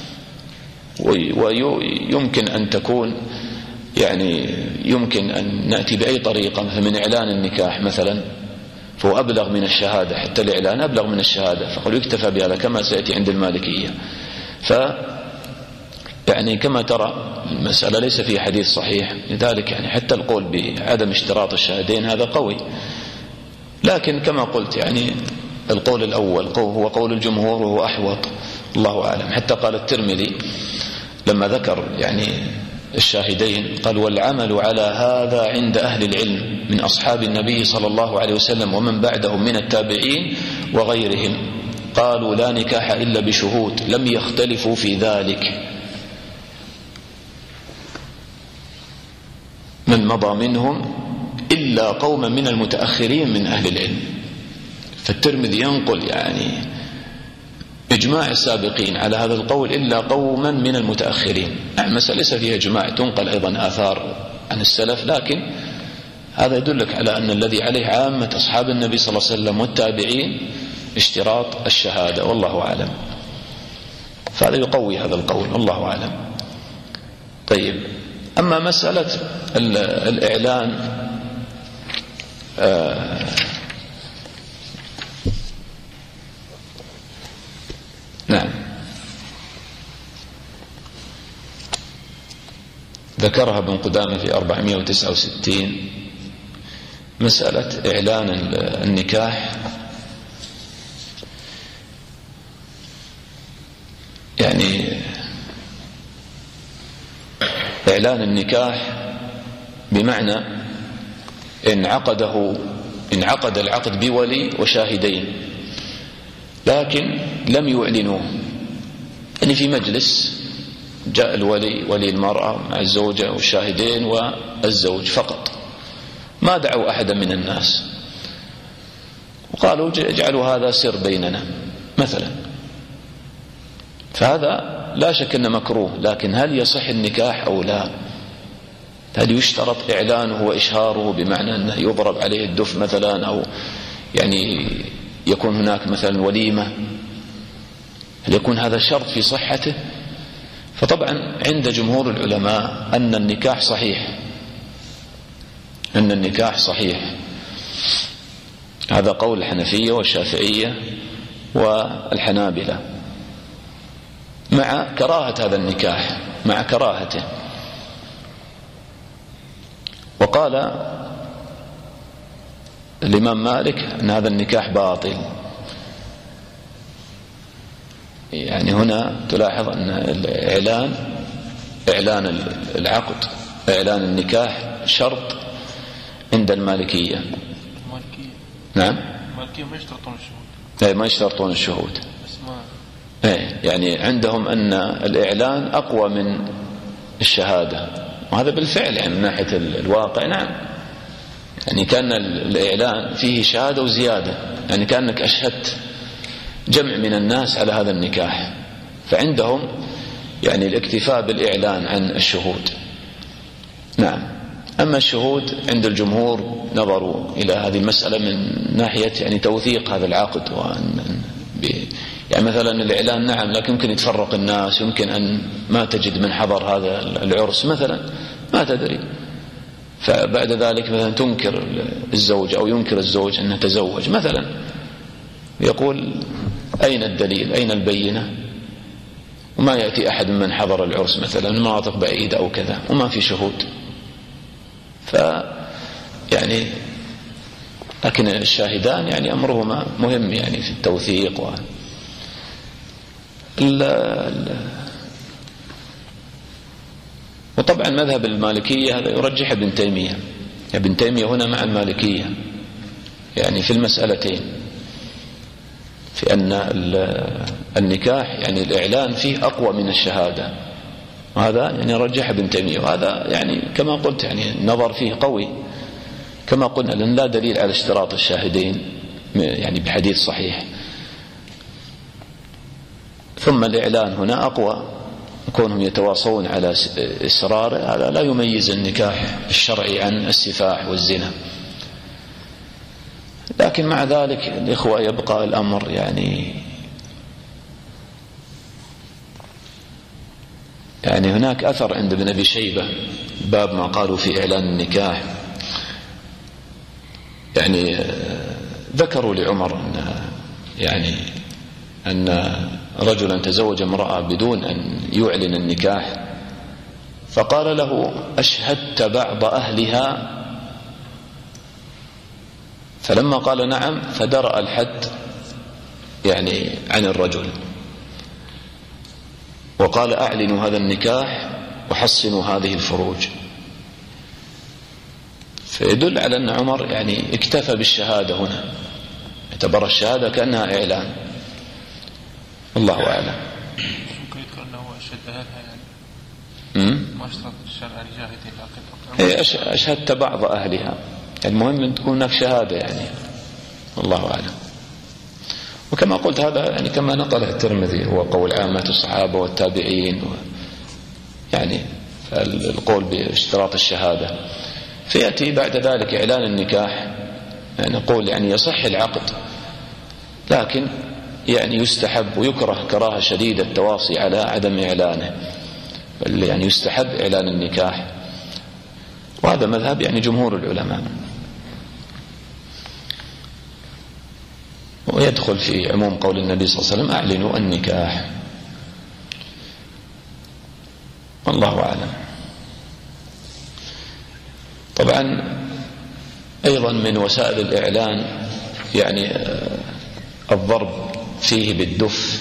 ويمكن أن تكون يعني يمكن أن نأتي بأي طريقة، مثل من إعلان النكاح مثلا، فهو أبلغ من الشهادة، حتى الإعلان أبلغ من الشهادة، فقالوا يكتفى بهذا كما سيأتي عند المالكية. ف يعني كما ترى المسألة ليس فيها حديث صحيح، لذلك يعني حتى القول بعدم اشتراط الشهادين هذا قوي. لكن كما قلت يعني القول الأول هو قول الجمهور وهو أحوط، الله أعلم. حتى قال الترمذي لما ذكر يعني الشاهدين قال: والعمل على هذا عند أهل العلم من أصحاب النبي صلى الله عليه وسلم ومن بعدهم من التابعين وغيرهم، قالوا: لا نكاح إلا بشهود، لم يختلفوا في ذلك من مضى منهم إلا قوما من المتأخرين من أهل العلم. فالترمذي ينقل يعني إجماع السابقين على هذا القول إلا قوما من المتأخرين. المسألة ليس فيها إجماع، تنقل أيضا آثار عن السلف، لكن هذا يدلك على أن الذي عليه عامة أصحاب النبي صلى الله عليه وسلم والتابعين اشتراط الشهادة، والله أعلم. فهذا يقوي هذا القول، والله أعلم. طيب، أما مسألة الإعلان آه نعم، ذكرها ابن قدامة في أربعمائة وتسعة وستين، مسألة إعلان النكاح. يعني إعلان النكاح بمعنى إن عقده إن عقد العقد بولي وشاهدين لكن لم يعلنوه، يعني في مجلس جاء الولي ولي المرأة مع الزوجة والشاهدين والزوج فقط، ما دعوا أحدا من الناس وقالوا اجعلوا هذا سر بيننا مثلا، فهذا لا شك أنه مكروه. لكن هل يصح النكاح أو لا؟ هل يشترط إعلانه وإشهاره بمعنى أنه يضرب عليه الدف مثلا، أو يعني يكون هناك مثلا وليمة؟ هل يكون هذا شرط في صحته؟ فطبعا عند جمهور العلماء أن النكاح صحيح، أن النكاح صحيح. هذا قول الحنفية والشافعية والحنابلة، مع كراهة هذا النكاح، مع كراهته. وقال الإمام مالك أن هذا النكاح باطل. يعني هنا تلاحظ أن الإعلان إعلان العقد إعلان النكاح شرط عند المالكية. المالكية نعم، المالكية ما يشترطون الشهود. أي ما يشترطون الشهود. أي يعني عندهم أن الإعلان أقوى من الشهادة، وهذا بالفعل يعني من ناحية الواقع. نعم، يعني كان الإعلان فيه شهادة وزيادة، يعني كأنك أشهدت جمع من الناس على هذا النكاح، فعندهم يعني الاكتفاء بالإعلان عن الشهود. نعم. أما الشهود عند الجمهور نظروا إلى هذه المسألة من ناحية يعني توثيق هذا العقد، وأن يعني مثلا الإعلان نعم، لكن يمكن يتفرق الناس، يمكن أن ما تجد من حضر هذا العرس مثلا، ما تدري، فبعد ذلك مثلا تنكر الزوج أو ينكر الزوج أنه تزوج مثلا، يقول أين الدليل، أين البينة؟ وما يأتي أحد من حضر العرس مثلا من مناطق بعيدة أو كذا، وما في شهود. ف يعني لكن الشاهدان يعني أمرهما مهم يعني في التوثيق. و وطبعا مذهب المالكية هذا يرجح ابن تيمية. ابن تيمية هنا مع المالكية يعني في المسألتين، في أن النكاح يعني الإعلان فيه أقوى من الشهادة، وهذا يعني رجح ابن تيمية. وهذا يعني كما قلت يعني النظر فيه قوي كما قلنا، لأن لا دليل على اشتراط الشاهدين يعني بحديث صحيح. ثم الإعلان هنا أقوى، كونهم يتواصون على إسراره هذا لا يميز النكاح الشرعي عن السفاح والزنا. لكن مع ذلك الإخوة يبقى الأمر يعني يعني هناك أثر عند ابن أبي شيبة باب ما قالوا في إعلان النكاح. يعني ذكروا لعمر أن يعني أن رجلا تزوج امرأة بدون أن يعلن النكاح، فقال له أشهدت بعض أهلها؟ فلما قال نعم فدرأ الحد يعني عن الرجل. وقال أعلنوا هذا النكاح وحصنوا هذه الفروج. فيدل على أن عمر يعني اكتفى بالشهادة هنا، اعتبر الشهادة كأنها إعلان. الله أعلم. ممكن يذكر أنه أشهد أهلها يعني ما اشترط الشرع لجاهد إلا أشهدت بعض أهلها، المهم أن تكون هناك شهادة يعني. الله أعلم. وكما قلت هذا يعني كما نقله الترمذي هو قول عامة الصحابة والتابعين و يعني القول باشتراط الشهادة. فيأتي بعد ذلك إعلان النكاح، يعني نقول يعني يصح العقد لكن يعني يستحب ويكره كراهة شديدة التواصي على عدم إعلانه، بل يعني يستحب إعلان النكاح، وهذا مذهب يعني جمهور العلماء. ويدخل في عموم قول النبي صلى الله عليه وسلم أعلنوا النكاح. والله أعلم. طبعا أيضا من وسائل الإعلان يعني الضرب فيه بالدف،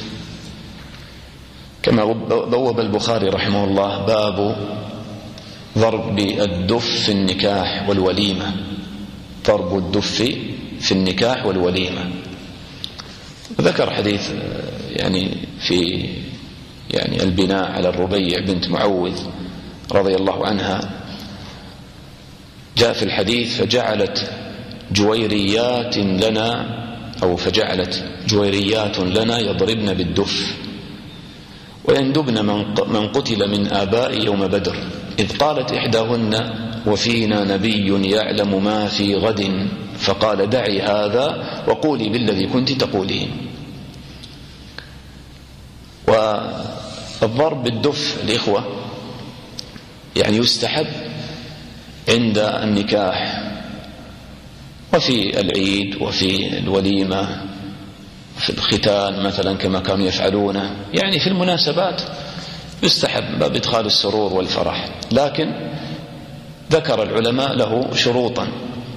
كما بوب البخاري رحمه الله باب ضرب الدف في النكاح والوليمة، ضرب الدف في النكاح والوليمة. وذكر حديث يعني في يعني البناء على الربيع بنت معوذ رضي الله عنها، جاء في الحديث فجعلت جويريات لنا أو فجعلت جويريات لنا يضربن بالدف ويندبن من قتل من آباء يوم بدر، إذ قالت إحداهن وفينا نبي يعلم ما في غد، فقال دعي هذا وقولي بالذي كنت تقولين. والضرب بالدف الإخوة يعني يستحب عند النكاح وفي العيد وفي الوليمة في الختان مثلا كما كانوا يفعلونه، يعني في المناسبات يستحب باب إدخال السرور والفرح، لكن ذكر العلماء له شروطا.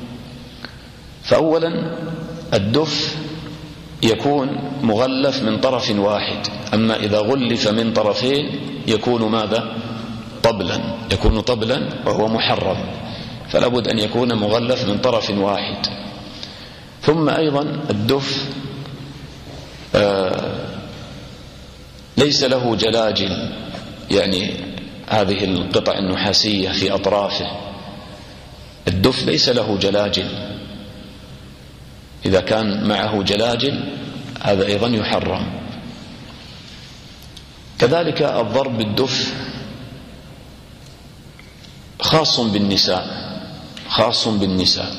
فأولا الدف يكون مغلف من طرف واحد، أما إذا غلف من طرفين يكون ماذا؟ طبلا، يكون طبلا وهو محرم، فلا بد أن يكون مغلف من طرف واحد. ثم أيضا الدف آه ليس له جلاجل، يعني هذه القطع النحاسية في أطرافه، الدف ليس له جلاجل، إذا كان معه جلاجل هذا أيضا يحرم. كذلك الضرب بالدف خاص بالنساء، خاص بالنساء،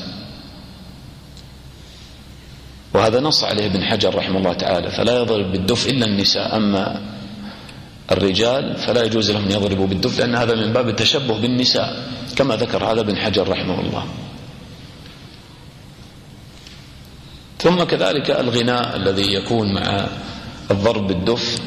وهذا نص عليه ابن حجر رحمه الله تعالى، فلا يضرب بالدف إلا النساء، أما الرجال فلا يجوز لهم أن يضربوا بالدف، لأن هذا من باب التشبه بالنساء كما ذكر هذا ابن حجر رحمه الله. ثم كذلك الغناء الذي يكون مع الضرب بالدف،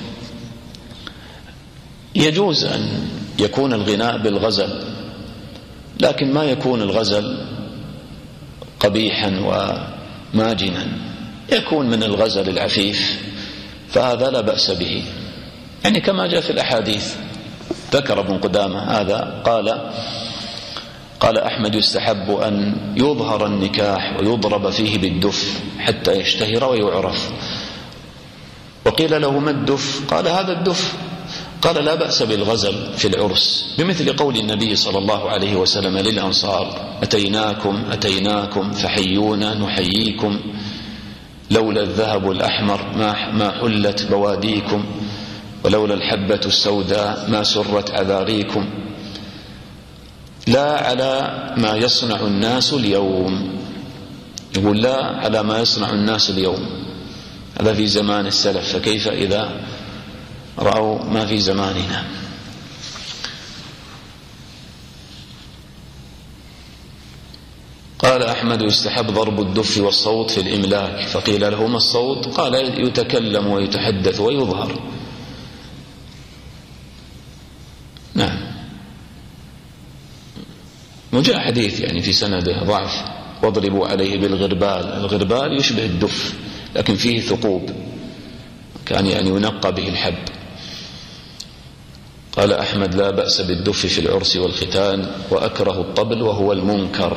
يجوز أن يكون الغناء بالغزل، لكن ما يكون الغزل قبيحا وماجنا، يكون من الغزل العفيف، فهذا لا بأس به، يعني كما جاء في الأحاديث. ذكر ابن قدامة هذا قال قال أحمد يستحب أن يظهر النكاح ويضرب فيه بالدف حتى يشتهر ويعرف. وقيل له ما الدف؟ قال هذا الدف. قال لا بأس بالغزل في العرس، بمثل قول النبي صلى الله عليه وسلم للأنصار أتيناكم أتيناكم فحيونا نحييكم، لولا الذهب الأحمر ما حلت بواديكم، ولولا الحبة السوداء ما سرت عذاريكم، لا على ما يصنع الناس اليوم. يقول لا على ما يصنع الناس اليوم، هذا في زمان السلف، فكيف إذا رأوا ما في زماننا؟ قال أحمد يستحب ضرب الدف والصوت في الإملاك، فقيل له ما الصوت؟ قال يتكلم ويتحدث ويظهر. نعم. وجاء حديث يعني في سنده ضعف واضربوا عليه بالغربال، الغربال يشبه الدف لكن فيه ثقوب، كان يعني ينقى به الحب. قال أحمد: لا بأس بالدف في العرس والختان، وأكره الطبل وهو المنكر.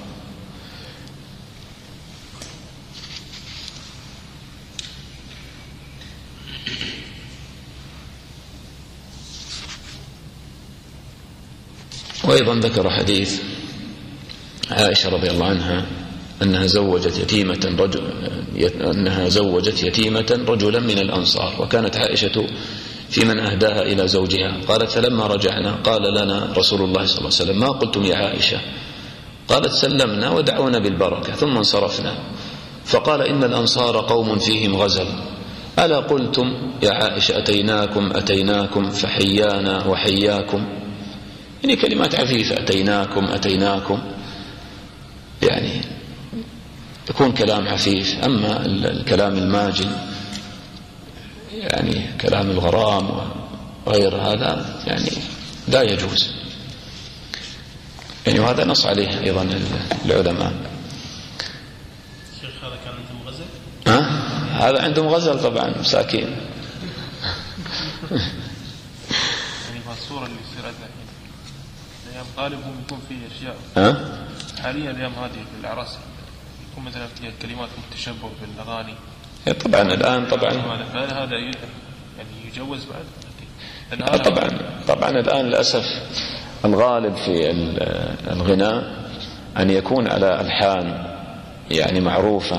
وأيضا ذكر حديث عائشة رضي الله عنها أنها زوجت يتيمة رجل أنها زوجت يتيمة رجلا من الأنصار، وكانت عائشة في من أهداها إلى زوجها. قالت: فلما رجعنا قال لنا رسول الله صلى الله عليه وسلم: ما قلتم يا عائشة؟ قالت: سلمنا ودعونا بالبركة ثم انصرفنا. فقال: إن الأنصار قوم فيهم غزل، ألا قلتم يا عائشة أتيناكم أتيناكم فحيانا وحياكم؟ يعني كلمات عفيفة، أتيناكم أتيناكم، يعني يكون كلام عفيف. أما الكلام الماجن يعني كلام الغرام وغير هذا يعني لا يجوز، يعني وهذا نص عليه أيضا العلماء. شيخ هذا كان عندهم غزل؟ ها؟ هذا عندهم غزل طبعا، مساكين. يعني الصورة اللي يصير عندنا الأيام غالبهم يكون فيه أشياء. ها؟ حاليا الأيام هذه في الأعراس يكون مثلا فيها كلمات متشبه بالأغاني. طبعا الآن طبعا هذا يعني يجوز بعد. طبعا طبعا الآن للأسف الغالب في الغناء أن يكون على ألحان يعني معروفة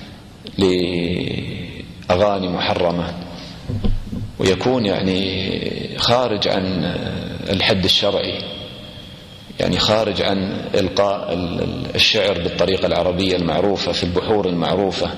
لأغاني محرمة، ويكون يعني خارج عن الحد الشرعي، يعني خارج عن إلقاء الشعر بالطريقة العربية المعروفة في البحور المعروفة.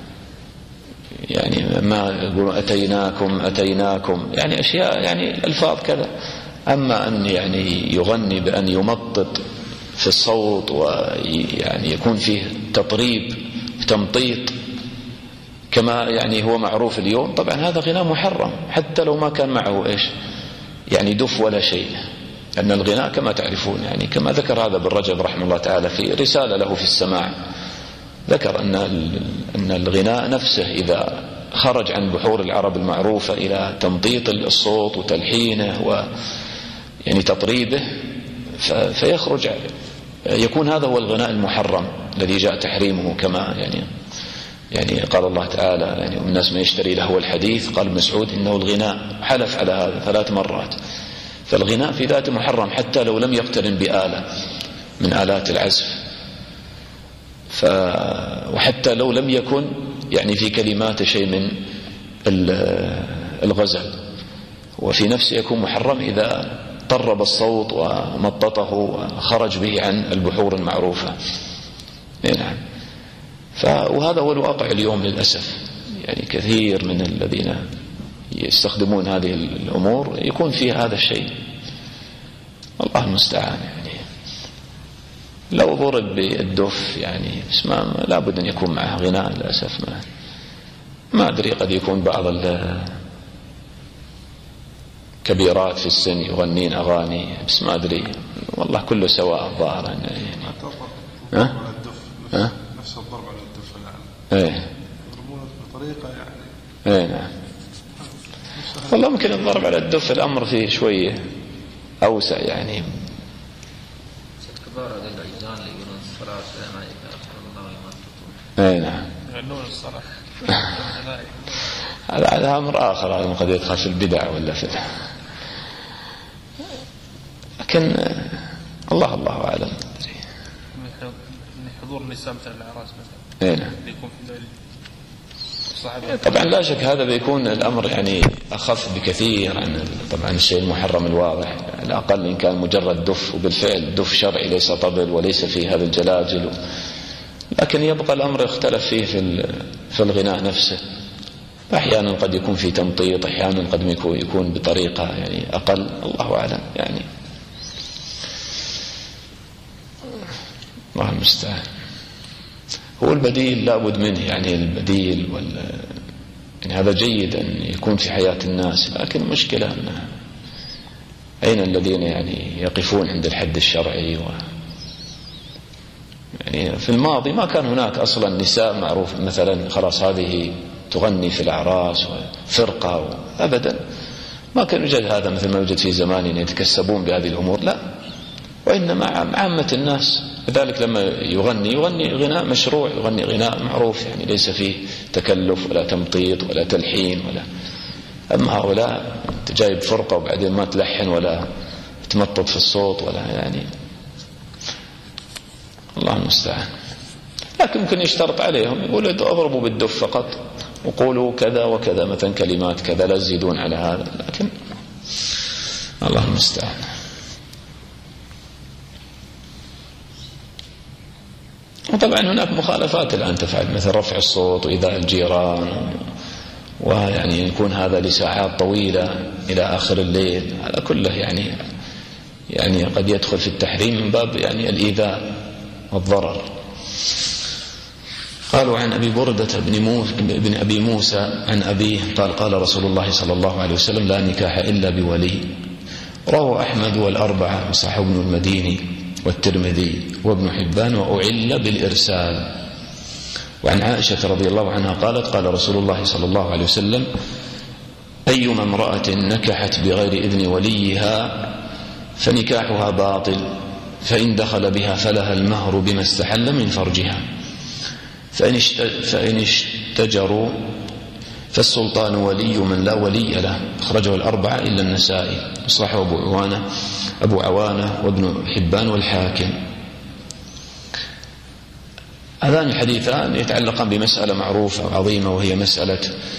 يعني ما يقولون أتيناكم أتيناكم، يعني أشياء يعني ألفاظ كذا. أما أن يعني يغني بأن يمطط في الصوت ويعني يكون فيه تطريب تمطيط كما يعني هو معروف اليوم، طبعا هذا غناء محرم حتى لو ما كان معه إيش يعني دف ولا شيء. أن الغناء كما تعرفون يعني كما ذكر هذا ابن رجب رحمه الله تعالى في رسالة له في السماع، ذكر أن أن الغناء نفسه إذا خرج عن بحور العرب المعروفة إلى تمطيط الصوت وتلحينه و يعني تطريبه فيخرج يكون هذا هو الغناء المحرم الذي جاء تحريمه، كما يعني يعني قال الله تعالى: يعني الناس ما يشتري لهو الحديث، قال مسعود: إنه الغناء، حلف على هذا ثلاث مرات. فالغناء في ذاته محرم حتى لو لم يقترن بآلة من آلات العزف، ف وحتى لو لم يكن يعني في كلمات شيء من الغزل، وفي نفسه يكون محرم إذا طرب الصوت ومططه وخرج به عن البحور المعروفة. نعم. ف... وهذا هو الواقع اليوم للأسف، يعني كثير من الذين يستخدمون هذه الأمور يكون فيها هذا الشيء، الله المستعان. يعني لو ضرب بالدف يعني بس ما لابد أن يكون معه غناء للأسف. ما ما أدري، قد يكون بعض الكبيرات في السن يغنين أغاني بس ما أدري، والله كله سواء الظاهر. يعني ها؟ ها؟ نفس الضرب على الدف الآن. ايه يضربونه بطريقة يعني. ايه نعم. والله ممكن الضرب على الدف الأمر فيه شوية أوسع يعني. كبار هذا الأجزان اللي يقولون الصلاة والسلام عليك يا رسول الله وما تطول. ايه نعم. يعنون الصلاة. هذا أمر آخر، هذا قد يدخل في البدع ولا في، لكن الله الله أعلم. من حضور النساء مثل الأعراس مثلا. ايه نعم. بيكون في ذلك. طبعا لا شك هذا بيكون الأمر يعني أخف بكثير عن طبعا الشيء المحرم الواضح، على الأقل إن كان مجرد دف، وبالفعل دف شرعي ليس طبل وليس فيه هذا الجلاجل، لكن يبقى الأمر يختلف فيه في في الغناء نفسه. أحيانا قد يكون في تمطيط، أحيانا قد يكون بطريقة يعني أقل، الله أعلم يعني. الله المستعان. هو البديل لابد منه، يعني البديل وال يعني هذا جيد أن يكون في حياة الناس، لكن المشكلة أن أين الذين يعني يقفون عند الحد الشرعي و يعني في الماضي ما كان هناك أصلا نساء معروف مثلا خلاص هذه تغني في الأعراس وفرقة و... أبدا، ما كان يوجد هذا مثل ما يوجد في زماننا يتكسبون بهذه الأمور، لا، وإنما عامة الناس. لذلك لما يغني يغني غناء مشروع، يغني غناء معروف، يعني ليس فيه تكلف ولا تمطيط ولا تلحين ولا. أما هؤلاء جايب فرقة وبعدين ما تلحن ولا تمطط في الصوت ولا، يعني الله المستعان. لكن ممكن يشترط عليهم، يقول اضربوا بالدف فقط وقولوا كذا وكذا مثلا كلمات كذا، لا تزيدون على هذا، لكن الله المستعان. وطبعا هناك مخالفات الآن تفعل، مثل رفع الصوت وإيذاء الجيران، ويعني يكون هذا لساعات طويلة إلى آخر الليل، هذا كله يعني يعني قد يدخل في التحريم من باب يعني الإيذاء والضرر. قالوا عن أبي بردة بن, موسى بن أبي موسى عن أبيه قال قال رسول الله صلى الله عليه وسلم لا نكاح إلا بولي. رواه أحمد والأربعة وصححه ابن المديني والترمذي وابن حبان وأعل بالإرسال. وعن عائشة رضي الله عنها قالت قال رسول الله صلى الله عليه وسلم أيما امرأة نكحت بغير إذن وليها فنكاحها باطل، فإن دخل بها فلها المهر بما استحل من فرجها، فإن اشتجروا فالسلطان ولي من لا ولي له. أخرجه الأربعة إلا النسائي، صححه أبو عوانة أبو عوانة وابن حبان والحاكم. هذان الحديثان يتعلقان بمسألة معروفة وعظيمة، وهي مسألة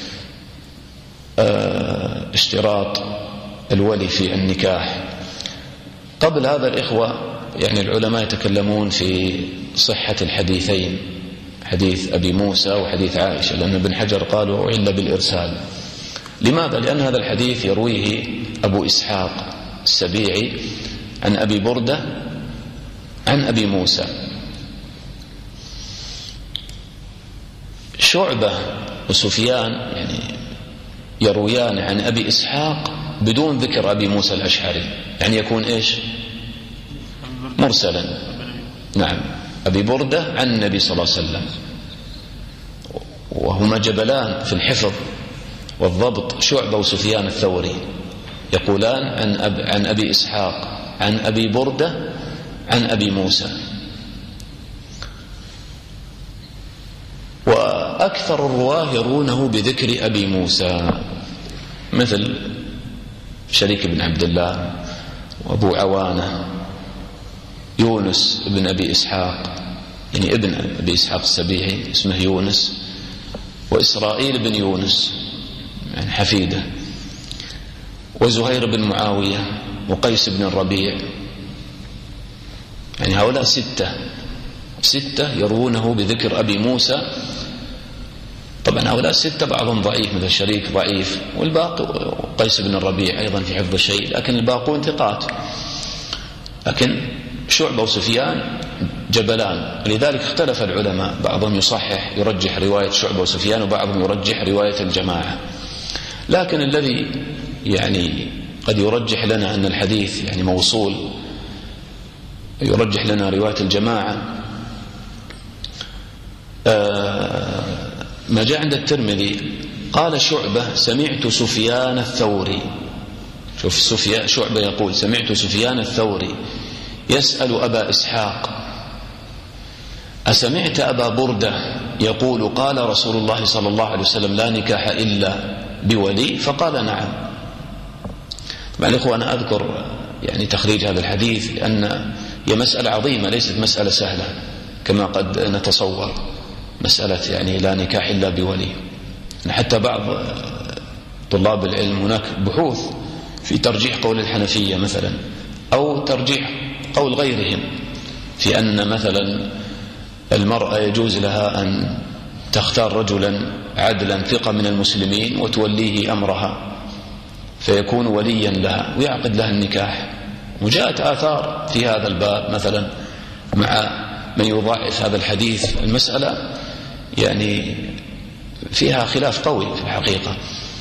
اشتراط الولي في النكاح. قبل هذا الإخوة يعني العلماء يتكلمون في صحة الحديثين، حديث أبي موسى وحديث عائشة، لأن ابن حجر قالوا إلا بالإرسال. لماذا؟ لأن هذا الحديث يرويه أبو إسحاق السبيعي عن أبي بردة عن أبي موسى. شعبة وسفيان يعني يرويان عن أبي إسحاق بدون ذكر أبي موسى الأشعري، يعني يكون إيش؟ مرسلا. نعم، أبي بردة عن النبي صلى الله عليه وسلم، وهما جبلان في الحفظ والضبط، شعبة وسفيان الثوري، يقولان عن, أب عن أبي إسحاق عن أبي بردة عن أبي موسى. وأكثر الرواه يرونه بذكر أبي موسى، مثل شريك بن عبد الله وأبو عوانة، يونس بن أبي إسحاق يعني ابن أبي إسحاق السبيعي اسمه يونس، وإسرائيل بن يونس يعني حفيده، وزهير بن معاوية وقيس بن الربيع، يعني هؤلاء ستة ستة يروونه بذكر أبي موسى. طبعا هؤلاء الستة بعضهم ضعيف مثل شريك ضعيف، والباقي قيس بن الربيع أيضا في حفظ الشيء، لكن الباقون ثقات. لكن شعبة وسفيان جبلان، لذلك اختلف العلماء، بعضهم يصحح يرجح رواية شعبة وسفيان، وبعضهم يرجح رواية الجماعة. لكن الذي يعني قد يرجح لنا أن الحديث يعني موصول، يرجح لنا رواية الجماعة آه ما جاء عند الترمذي قال شعبة سمعت سفيان الثوري. شوف سفيان شعبة يقول سمعت سفيان الثوري يسأل أبا إسحاق أسمعت أبا بردة يقول قال رسول الله صلى الله عليه وسلم لا نكاح إلا بولي؟ فقال نعم. طبعا الإخوة أنا أذكر يعني تخريج هذا الحديث لأن هي مسألة عظيمة، ليست مسألة سهلة كما قد نتصور، مسألة يعني لا نكاح إلا بولي. حتى بعض طلاب العلم هناك بحوث في ترجيح قول الحنفية مثلا، أو ترجيح قول غيرهم في أن مثلا المرأة يجوز لها أن تختار رجلا عدلا ثقة من المسلمين وتوليه أمرها فيكون وليا لها ويعقد لها النكاح. وجاءت آثار في هذا الباب مثلا مع من يضاعف هذا الحديث. المسألة يعني فيها خلاف قوي في الحقيقة،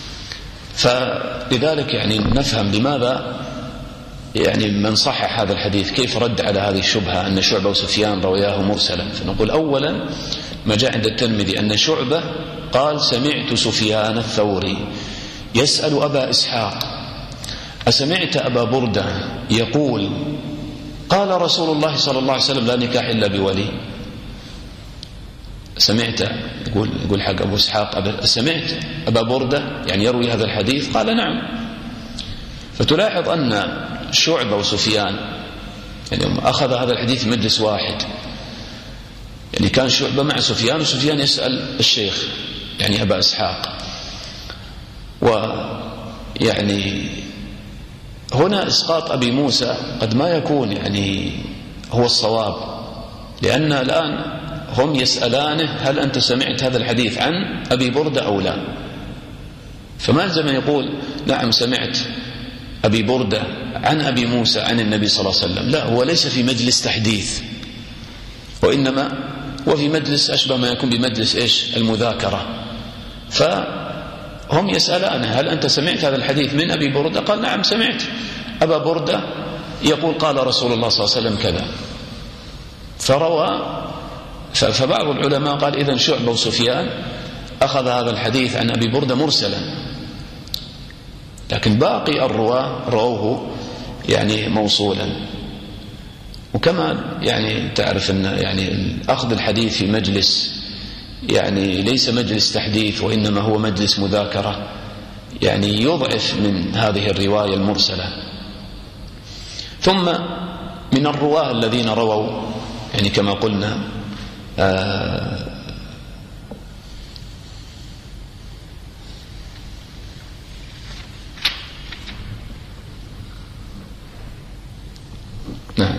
فلذلك يعني نفهم لماذا يعني من صحح هذا الحديث كيف رد على هذه الشبهة أن شعبة وسفيان روياه مرسلا. فنقول أولا ما جاء عند الترمذي أن شعبة قال سمعت سفيان الثوري يسأل أبا إسحاق أسمعت أبا بردة يقول قال رسول الله صلى الله عليه وسلم لا نكاح إلا بولي؟ سمعت يقول يقول حق أبو إسحاق سمعت أبا بردة يعني يروي هذا الحديث؟ قال نعم. فتلاحظ أن شعبة وسفيان يعني أخذ هذا الحديث في مجلس واحد، يعني كان شعبة مع سفيان وسفيان يسأل الشيخ يعني أبا إسحاق. ويعني هنا إسقاط أبي موسى قد ما يكون يعني هو الصواب، لأن الآن هم يسألانه هل أنت سمعت هذا الحديث عن أبي بردة أو لا؟ فما لزم يقول نعم سمعت أبي بردة عن أبي موسى عن النبي صلى الله عليه وسلم، لا، هو ليس في مجلس تحديث، وإنما هو في مجلس أشبه ما يكون بمجلس إيش المذاكرة. فهم يسألانه هل أنت سمعت هذا الحديث من أبي بردة؟ قال نعم سمعت أبا بردة يقول قال رسول الله صلى الله عليه وسلم كذا. فروى فبعض العلماء قال إذن شعبة وسفيان أخذ هذا الحديث عن أبي بردة مرسلا، لكن باقي الرواة رووه يعني موصولا. وكما يعني تعرف أن يعني أخذ الحديث في مجلس يعني ليس مجلس تحديث وإنما هو مجلس مذاكرة، يعني يضعف من هذه الرواية المرسلة. ثم من الرواة الذين رووا يعني كما قلنا آه نعم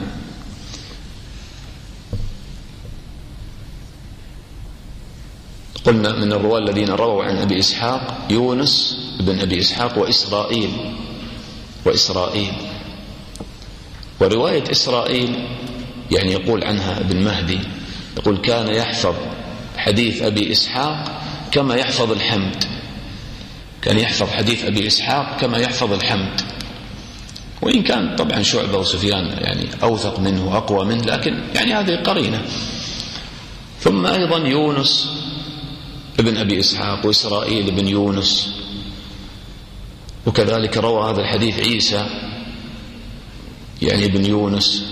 قلنا من الرواة الذين رووا عن أبي إسحاق يونس بن أبي إسحاق وإسرائيل وإسرائيل ورواية إسرائيل يعني يقول عنها ابن مهدي يقول كان يحفظ حديث أبي إسحاق كما يحفظ الحمد، كان يحفظ حديث أبي إسحاق كما يحفظ الحمد، وإن كان طبعا شعبة وسفيان يعني أوثق منه وأقوى منه، لكن يعني هذه قرينة. ثم أيضا يونس ابن أبي إسحاق وإسرائيل ابن يونس، وكذلك روى هذا الحديث عيسى يعني ابن يونس،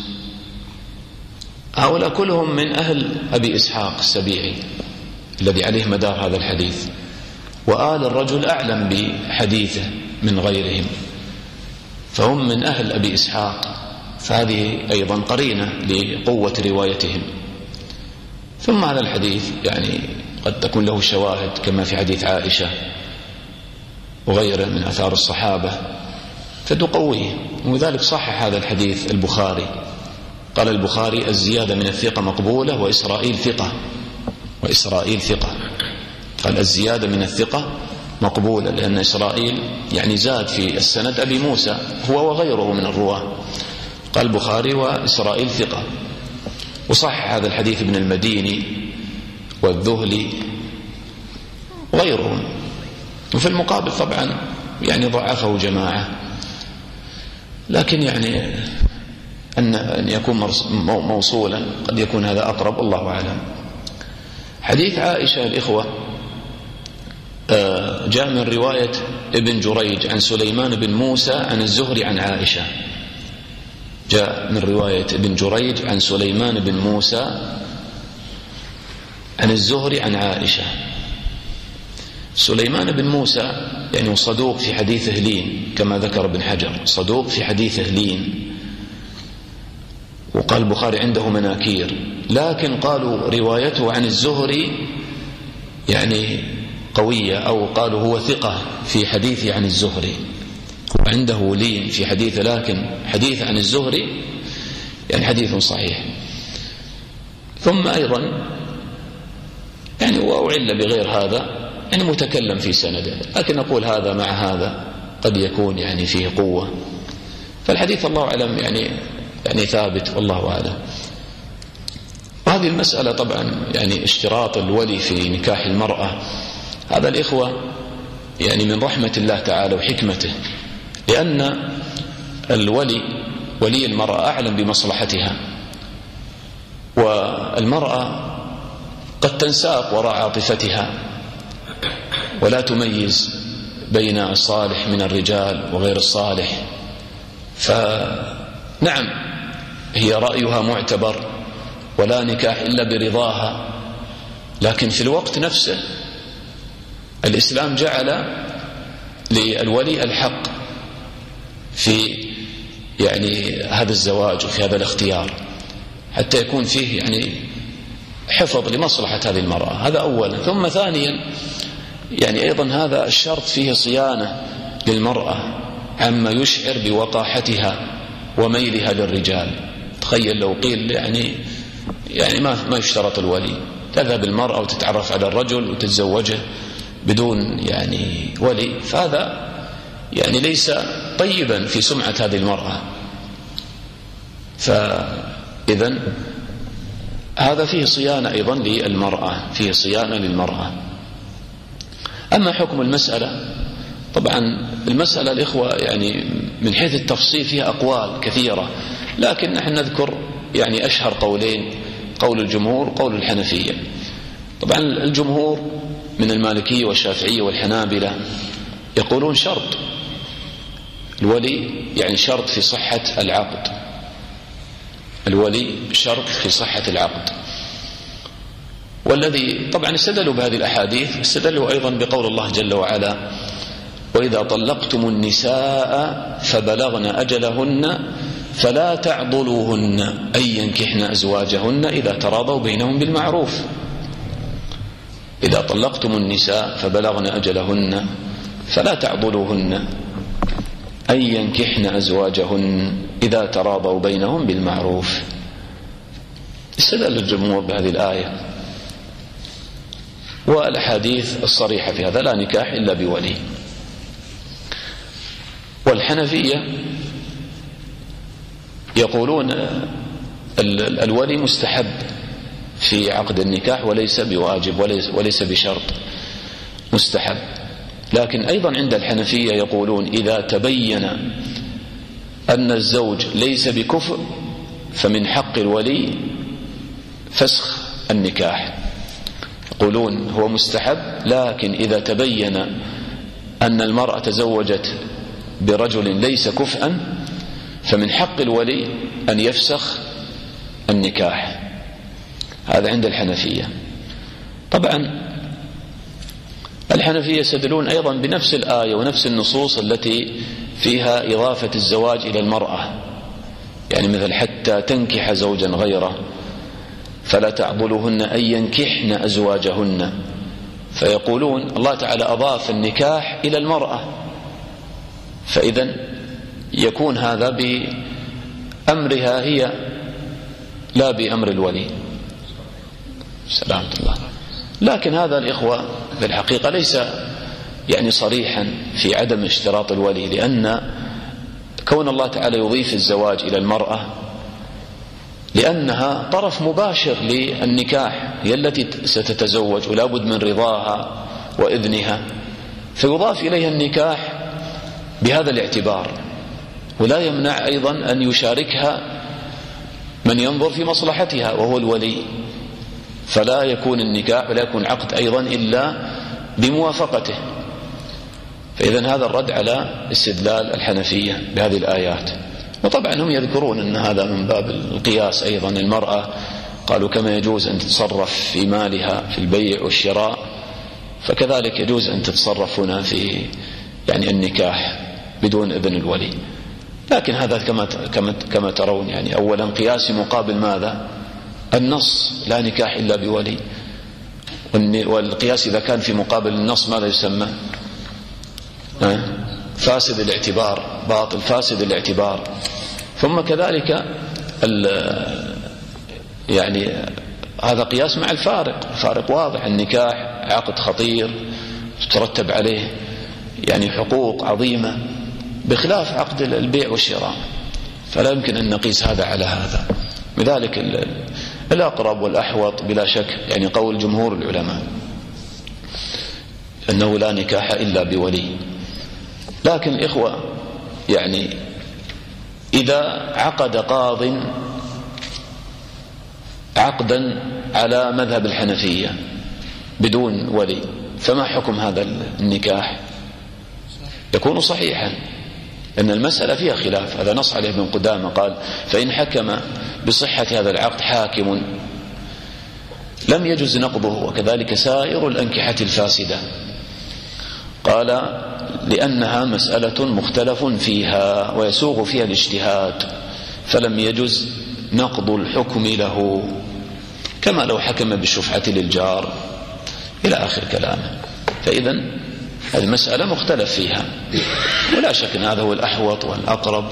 هؤلاء كلهم من أهل أبي إسحاق السبيعي الذي عليه مدار هذا الحديث، وآل الرجل أعلم بحديثه من غيرهم، فهم من أهل أبي إسحاق، فهذه أيضا قرينة لقوة روايتهم. ثم هذا الحديث يعني قد تكون له شواهد كما في حديث عائشة وغيره من أثار الصحابة فتقويه، وذلك صحح هذا الحديث البخاري. قال البخاري الزيادة من الثقة مقبولة وإسرائيل ثقة، وإسرائيل ثقة. قال الزيادة من الثقة مقبولة لأن إسرائيل يعني زاد في السند أبي موسى هو وغيره من الرواة. قال البخاري وإسرائيل ثقة، وصحح هذا الحديث ابن المديني والذهلي وغيرهم. وفي المقابل طبعا يعني ضعفه جماعة، لكن يعني أن يكون موصولا قد يكون هذا أقرب، الله أعلم. حديث عائشة الإخوة جاء من رواية ابن جريج عن سليمان بن موسى عن الزهري عن عائشة، جاء من رواية ابن جريج عن سليمان بن موسى عن الزهري عن عائشة. سليمان بن موسى يعني صدوق في حديثه لين كما ذكر ابن حجر، صدوق في حديثه لين، وقال البخاري عنده مناكير، لكن قالوا روايته عن الزهري يعني قوية، أو قالوا هو ثقة في حديثه عن الزهري، هو عنده لين في حديثه، لكن حديث عن الزهري يعني حديث صحيح. ثم أيضا يعني وأعل بغير هذا يعني متكلم في سنده، لكن نقول هذا مع هذا قد يكون يعني فيه قوة، فالحديث الله أعلم يعني يعني ثابت والله أعلم. وهذه المسألة طبعا يعني اشتراط الولي في نكاح المرأة، هذا الإخوة يعني من رحمة الله تعالى وحكمته، لأن الولي ولي المرأة أعلم بمصلحتها، والمرأة قد تنساق وراء عاطفتها ولا تميز بين الصالح من الرجال وغير الصالح، فنعم هي رأيها معتبر ولا نكاح إلا برضاها، لكن في الوقت نفسه الإسلام جعل للولي الحق في يعني هذا الزواج وفي هذا الاختيار حتى يكون فيه يعني حفظ لمصلحة هذه المرأة. هذا أولا. ثم ثانيا يعني أيضا هذا الشرط فيه صيانة للمرأة عما يشعر بوقاحتها وميلها للرجال. تخيل لو قيل يعني يعني ما ما يشترط الولي، تذهب المرأة وتتعرف على الرجل وتتزوجه بدون يعني ولي، فهذا يعني ليس طيبا في سمعة هذه المرأة. فإذن هذا فيه صيانة أيضا للمرأة، فيه صيانة للمرأة. أما حكم المسألة، طبعا المسألة الإخوة يعني من حيث التفصيل فيها أقوال كثيرة، لكن نحن نذكر يعني أشهر قولين، قول الجمهور وقول الحنفية. طبعا الجمهور من المالكية والشافعية والحنابلة يقولون شرط الولي، يعني شرط في صحة العقد، الولي شرط في صحة العقد. والذي طبعا استدلوا بهذه الأحاديث استدلوا أيضا بقول الله جل وعلا: وإذا طلقتم النساء فبلغن أجلهن فلا تعضلوهن أن ينكحن أزواجهن إذا تراضوا بينهم بالمعروف. إذا طلقتم النساء فبلغن أجلهن فلا تعضلوهن أن ينكحن أزواجهن إذا تراضوا بينهم بالمعروف. استدل الجمهور بهذه الآية والأحاديث الصريحة في هذا: لا نكاح إلا بولي. والحنفية يقولون الولي مستحب في عقد النكاح وليس بواجب وليس بشرط، مستحب. لكن أيضا عند الحنفية يقولون إذا تبين أن الزوج ليس بكفء فمن حق الولي فسخ النكاح. يقولون هو مستحب، لكن إذا تبين أن المرأة تزوجت برجل ليس كفءا فمن حق الولي أن يفسخ النكاح. هذا عند الحنفية. طبعا الحنفية يستدلون أيضا بنفس الآية ونفس النصوص التي فيها إضافة الزواج إلى المرأة، يعني مثل حتى تنكح زوجا غيره فلا تعضلوهن أن ينكحن أزواجهن، فيقولون الله تعالى أضاف النكاح إلى المرأة، فإذن يكون هذا بأمرها هي لا بأمر الولي. سلامة الله. لكن هذا الإخوة في الحقيقة ليس يعني صريحا في عدم اشتراط الولي، لأن كون الله تعالى يضيف الزواج إلى المرأة لأنها طرف مباشر للنكاح، هي التي ستتزوج ولا بد من رضاها وإذنها، فيضاف إليها النكاح بهذا الاعتبار. ولا يمنع أيضا أن يشاركها من ينظر في مصلحتها وهو الولي، فلا يكون النكاح ولا يكون عقد أيضا إلا بموافقته. فإذن هذا الرد على استدلال الحنفية بهذه الآيات. وطبعا هم يذكرون أن هذا من باب القياس أيضا. المرأة قالوا كما يجوز أن تتصرف في مالها في البيع والشراء، فكذلك يجوز أن تتصرف هنا في يعني النكاح بدون إذن الولي. لكن هذا كما كما كما ترون يعني أولا قياس مقابل ماذا؟ النص لا نكاح إلا بولي. والقياس إذا كان في مقابل النص ماذا يسمى؟ فاسد الاعتبار، باطل فاسد الاعتبار. ثم كذلك يعني هذا قياس مع الفارق، الفارق واضح. النكاح عقد خطير تترتب عليه يعني حقوق عظيمة بخلاف عقد البيع والشراء، فلا يمكن أن نقيس هذا على هذا. لذلك الأقرب والأحوط بلا شك يعني قول جمهور العلماء أنه لا نكاح إلا بولي. لكن الإخوة يعني إذا عقد قاض عقدا على مذهب الحنفية بدون ولي فما حكم هذا النكاح؟ يكون صحيحا أن المسألة فيها خلاف. هذا نص عليه ابن قدامة، قال فإن حكم بصحة هذا العقد حاكم لم يجز نقضه، وكذلك سائر الأنكحة الفاسدة. قال لأنها مسألة مختلف فيها ويسوغ فيها الاجتهاد، فلم يجز نقض الحكم له، كما لو حكم بالشفعة للجار إلى آخر كلامه. فإذن المسألة مختلف فيها، ولا شك أن هذا هو الأحوط والأقرب.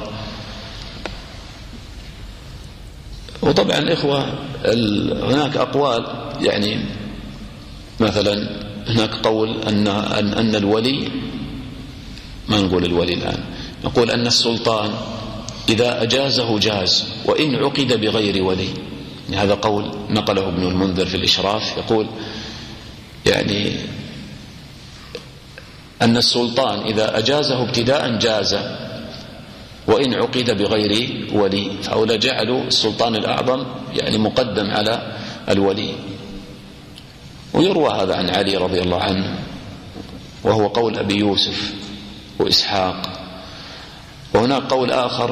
وطبعا الإخوة هناك أقوال، يعني مثلا هناك قول أن, أن, أن الولي، ما نقول الولي الآن، نقول أن السلطان إذا أجازه جاز وإن عقد بغير ولي. يعني هذا قول نقله ابن المنذر في الإشراف، يقول يعني أن السلطان إذا أجازه ابتداء جاز وإن عقد بغير ولي، فأولى جعلوا السلطان الأعظم يعني مقدم على الولي. ويروى هذا عن علي رضي الله عنه، وهو قول أبي يوسف وإسحاق. وهناك قول آخر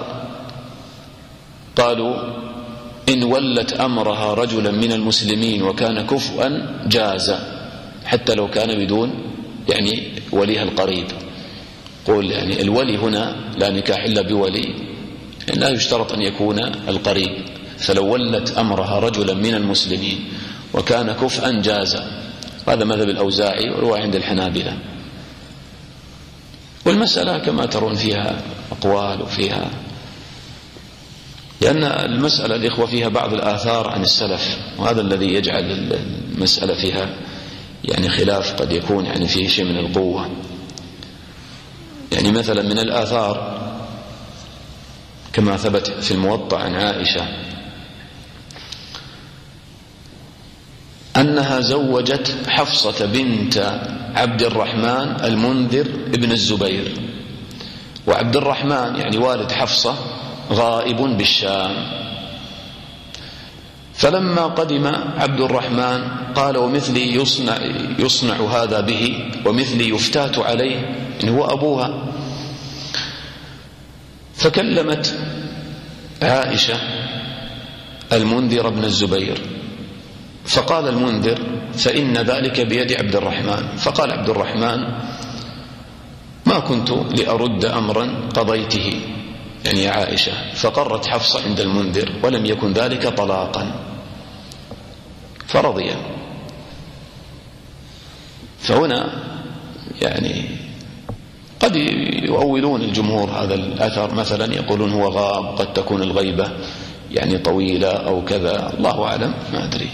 قالوا إن ولت أمرها رجلا من المسلمين وكان كفءا جاز، حتى لو كان بدون يعني وليها القريب. قول يعني الولي هنا لا نكاح إلا بولي، يعني لا يشترط أن يكون القريب. فلو ولت أمرها رجلا من المسلمين وكان كفءا جاز. هذا مذهب الأوزاعي وروى عند الحنابلة. والمسألة كما ترون فيها أقوال وفيها، لأن المسألة الإخوة فيها بعض الآثار عن السلف، وهذا الذي يجعل المسألة فيها يعني خلاف قد يكون يعني فيه شيء من القوة. يعني مثلا من الآثار كما ثبت في الموطأ عن عائشة أنها زوجت حفصة بنت عبد الرحمن المنذر ابن الزبير، وعبد الرحمن يعني والد حفصة غائب بالشام. فلما قدم عبد الرحمن قال ومثلي يصنع, يصنع هذا به ومثلي يفتات عليه، إن هو أبوها. فكلمت عائشة المنذر بن الزبير، فقال المنذر فإن ذلك بيد عبد الرحمن. فقال عبد الرحمن ما كنت لأرد أمرا قضيته يعني يا عائشة. فقرت حفصة عند المنذر ولم يكن ذلك طلاقا، فرضي. فهنا يعني قد يؤولون الجمهور هذا الأثر، مثلا يقولون هو غاب، قد تكون الغيبة يعني طويلة أو كذا، الله أعلم، ما أدري.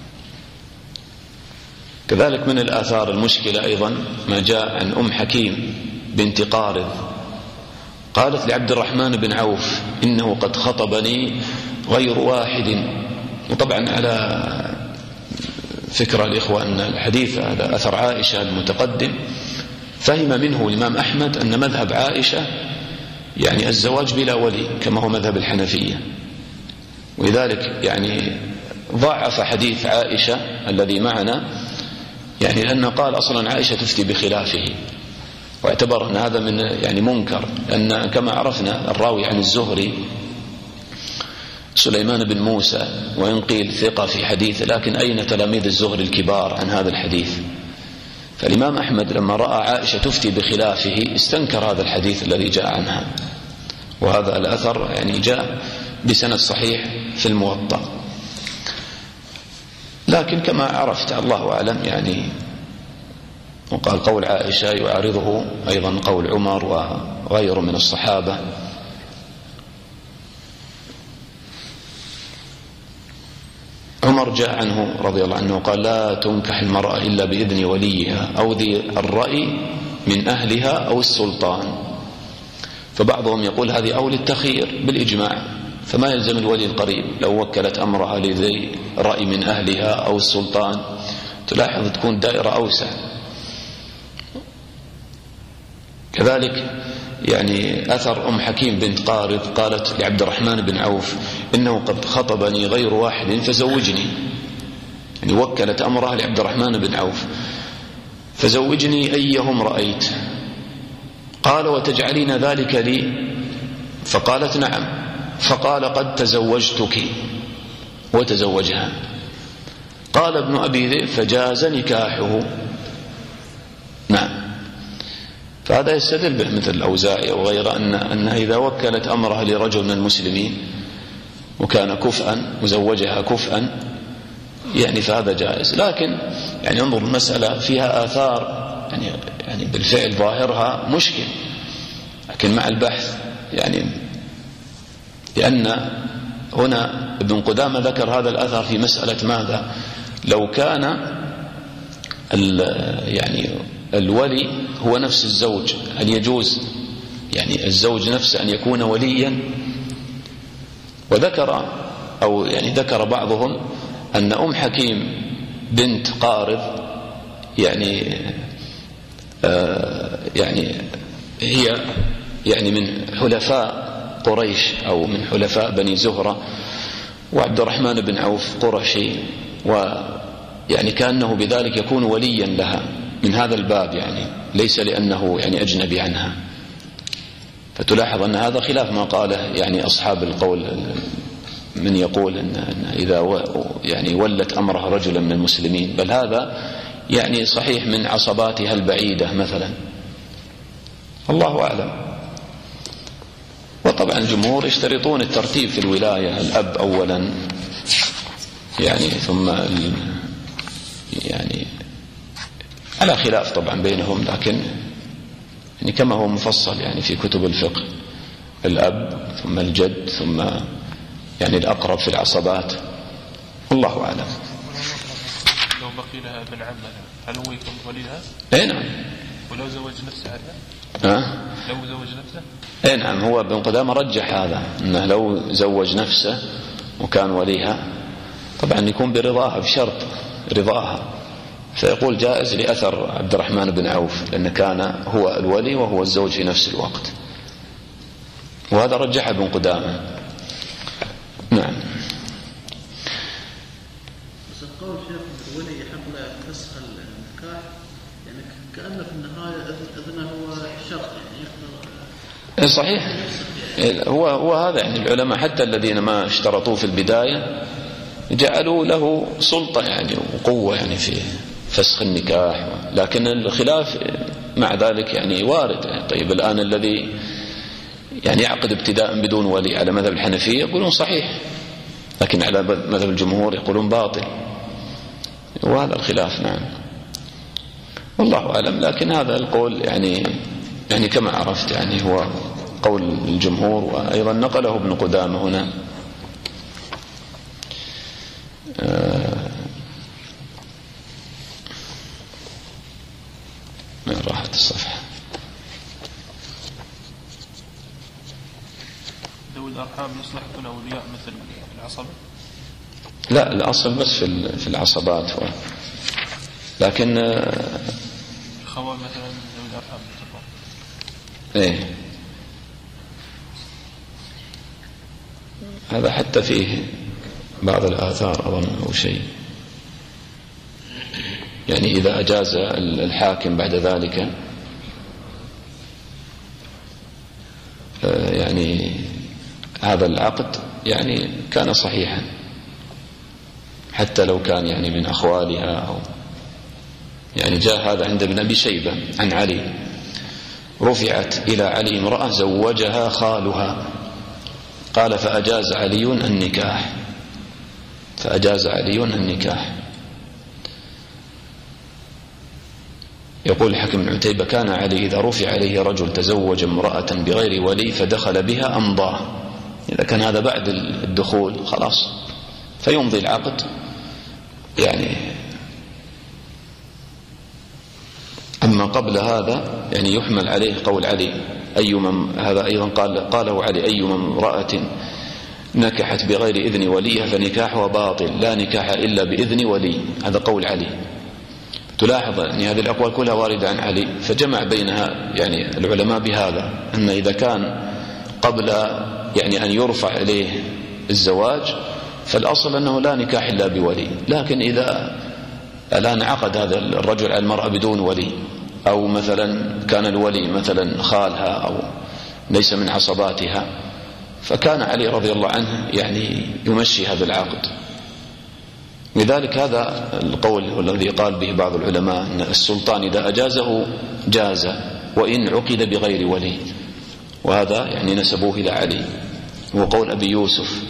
كذلك من الآثار المشكلة أيضا ما جاء عن أم حكيم بنت قارض، قالت لعبد الرحمن بن عوف إنه قد خطبني غير واحد. وطبعا على فكرة الإخوة أن الحديث هذا أثر عائشة المتقدم، فهم منه الإمام أحمد أن مذهب عائشة يعني الزواج بلا ولي كما هو مذهب الحنفية، ولذلك يعني ضعف حديث عائشة الذي معنا، يعني لأنه قال أصلا عائشة تفتي بخلافه، واعتبر أن هذا من يعني منكر، لأن كما عرفنا الراوي عن الزهري سليمان بن موسى، وإن قيل ثقة في حديث، لكن أين تلاميذ الزهري الكبار عن هذا الحديث؟ فالإمام أحمد لما رأى عائشة تفتي بخلافه استنكر هذا الحديث الذي جاء عنها، وهذا الأثر يعني جاء بسند صحيح في الموطأ. لكن كما عرفت الله أعلم يعني، وقال قول عائشة يعارضه أيضا قول عمر وغيره من الصحابة. عمر جاء عنه رضي الله عنه قال لا تنكح المرأة إلا بإذن وليها أو ذي الرأي من أهلها أو السلطان. فبعضهم يقول هذه أول التخيير بالإجماع، فما يلزم الولي القريب، لو وكلت أمرها لذي رأي من أهلها أو السلطان تلاحظ تكون دائرة أوسع. كذلك يعني أثر أم حكيم بنت قارض قالت لعبد الرحمن بن عوف إنه قد خطبني غير واحد فزوجني، يعني وكلت أمرها لعبد الرحمن بن عوف، فزوجني أيهم رأيت. قال وتجعلين ذلك لي فقالت نعم، فقال قد تزوجتك وتزوجها. قال ابن أبي ذئب فجاز نكاحه. نعم. فهذا يستدل به مثل الأوزاعي أو غيره أن أنها إذا وكلت أمرها لرجل من المسلمين وكان كفءا وزوجها كفءا يعني فهذا جائز. لكن يعني انظر المسألة فيها آثار يعني يعني بالفعل ظاهرها مشكل، لكن مع البحث يعني لأن هنا ابن قدامة ذكر هذا الأثر في مسألة ماذا؟ لو كان يعني الولي هو نفس الزوج، هل يجوز يعني الزوج نفسه أن يكون وليا؟ وذكر أو يعني ذكر بعضهم أن أم حكيم بنت قارض يعني آه يعني هي يعني من حلفاء قريش أو من حلفاء بني زهرة، وعبد الرحمن بن عوف قرشي، ويعني كأنه بذلك يكون وليا لها من هذا الباب، يعني ليس لأنه يعني أجنبي عنها. فتلاحظ أن هذا خلاف ما قاله يعني أصحاب القول من يقول أن إذا يعني ولت أمرها رجلا من المسلمين، بل هذا يعني صحيح من عصباتها البعيدة مثلا، الله أعلم. وطبعا الجمهور يشترطون الترتيب في الولاية، الأب أولا يعني ثم يعني على خلاف طبعا بينهم، لكن يعني كما هو مفصل يعني في كتب الفقه، الأب ثم الجد ثم يعني الأقرب في العصبات، والله أعلم. لو بقي لها ابن عم هل هو يكون وليها؟ اي نعم. ولو زوج نفسه هذا؟ ها؟ لو زوج نفسه؟ اي نعم. هو ابن قدامة رجح هذا، انه لو زوج نفسه وكان وليها طبعا يكون برضاها بشرط رضاها، فيقول جائز لأثر عبد الرحمن بن عوف لأنه كان هو الولي وهو الزوج في نفس الوقت، وهذا رجح ابن قدامة. نعم. بس القول شيخ الولي يحق له فسخ النكاح يعني كأنه في النهاية إذنه هو شرط يعني صحيح. هو هو هذا يعني العلماء حتى الذين ما اشترطوا في البداية جعلوا له سلطة يعني وقوة يعني في فسخ النكاح، لكن الخلاف مع ذلك يعني وارد. يعني طيب الآن الذي يعني يعقد ابتداء بدون ولي على مذهب الحنفية يقولون صحيح، لكن على مذهب الجمهور يقولون باطل، وهذا الخلاف. نعم والله أعلم. لكن هذا القول يعني يعني كما عرفت يعني هو قول الجمهور، وأيضا نقله ابن قدامة هنا. آه من راحت الصفحة. ذوي الأرحام يصلح يكون أولياء مثل العصبة؟ لا، الأصل بس في في العصبات و... لكن خوال مثلا ذوي الأرحام ايه هذا حتى فيه بعض الآثار أظن أو شيء، يعني إذا أجاز الحاكم بعد ذلك يعني هذا العقد يعني كان صحيحا حتى لو كان يعني من أخوالها أو يعني جاء هذا عند ابن أبي شيبة عن علي، رفعت إلى علي امرأة زوجها خالها، قال فأجاز علي النكاح فأجاز علي النكاح. يقول الحكم بن عتيبة كان علي إذا رفع عليه رجل تزوج امرأة بغير ولي فدخل بها أمضاه، إذا كان هذا بعد الدخول خلاص فيمضي العقد يعني، أما قبل هذا يعني يحمل عليه قول علي أيما، هذا أيضا قال قاله علي أيما امرأة نكحت بغير إذن وليها فنكاحها باطل لا نكاح إلا بإذن ولي، هذا قول علي. تلاحظ يعني هذه الأقوال كلها واردة عن علي، فجمع بينها يعني العلماء بهذا أن إذا كان قبل يعني أن يرفع إليه الزواج فالأصل أنه لا نكاح إلا بولي، لكن إذا الآن عقد هذا الرجل على المرأة بدون ولي، أو مثلا كان الولي مثلا خالها أو ليس من عصباتها، فكان علي رضي الله عنه يعني يمشي هذا العقد. لذلك هذا القول الذي قال به بعض العلماء أن السلطان إذا أجازه جاز وإن عقد بغير ولي، وهذا يعني نسبوه إلى علي، وقول أبي يوسف.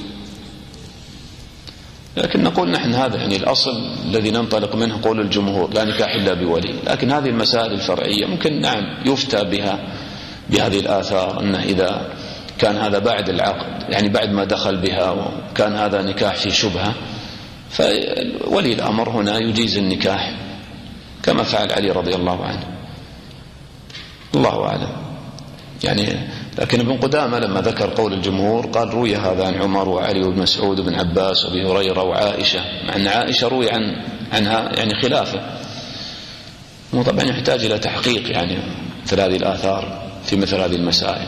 لكن نقول نحن هذا يعني الأصل الذي ننطلق منه قول الجمهور لا نكاح إلا بولي. لكن هذه المسائل الفرعية ممكن نعم يفتى بها بهذه الآثار، أنه إذا كان هذا بعد العقد يعني بعد ما دخل بها وكان هذا نكاح في شبهة، فولي الأمر هنا يجيز النكاح كما فعل علي رضي الله عنه. الله أعلم. يعني لكن ابن قدامة لما ذكر قول الجمهور قال روي هذا عن عمر وعلي وابن مسعود وابن عباس وابي هريرة وعائشة، مع أن عائشة روي عن عنها يعني خلافه، وطبعا يحتاج إلى تحقيق يعني مثل هذه الآثار في مثل هذه المسائل.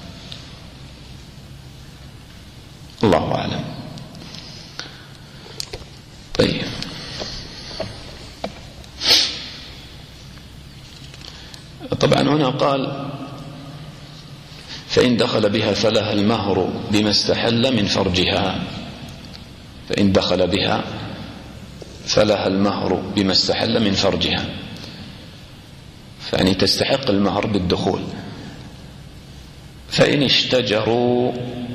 الله أعلم. طيب، طبعا هنا قال فإن دخل بها فلها المهر بما استحل من فرجها. فإن دخل بها فلها المهر بما استحل من فرجها، فيعني تستحق المهر بالدخول. فإن اشتجروا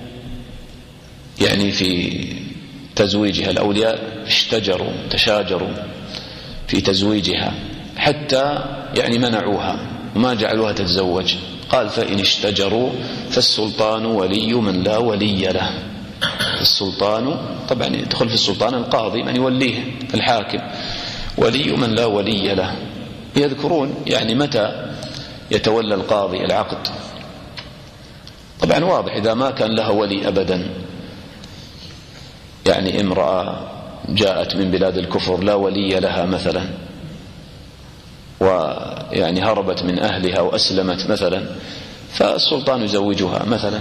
يعني في تزويجها، الأولياء اشتجروا تشاجروا في تزويجها حتى يعني منعوها وما جعلوها تتزوج. قال فإن اشتجروا فالسلطان ولي من لا ولي له. السلطان طبعا يدخل في السلطان القاضي من يوليه الحاكم، ولي من لا ولي له. يذكرون يعني متى يتولى القاضي العقد. طبعا واضح إذا ما كان لها ولي أبدا، يعني امرأة جاءت من بلاد الكفر لا ولي لها مثلا، ويعني هربت من أهلها وأسلمت مثلا، فالسلطان يزوجها مثلا.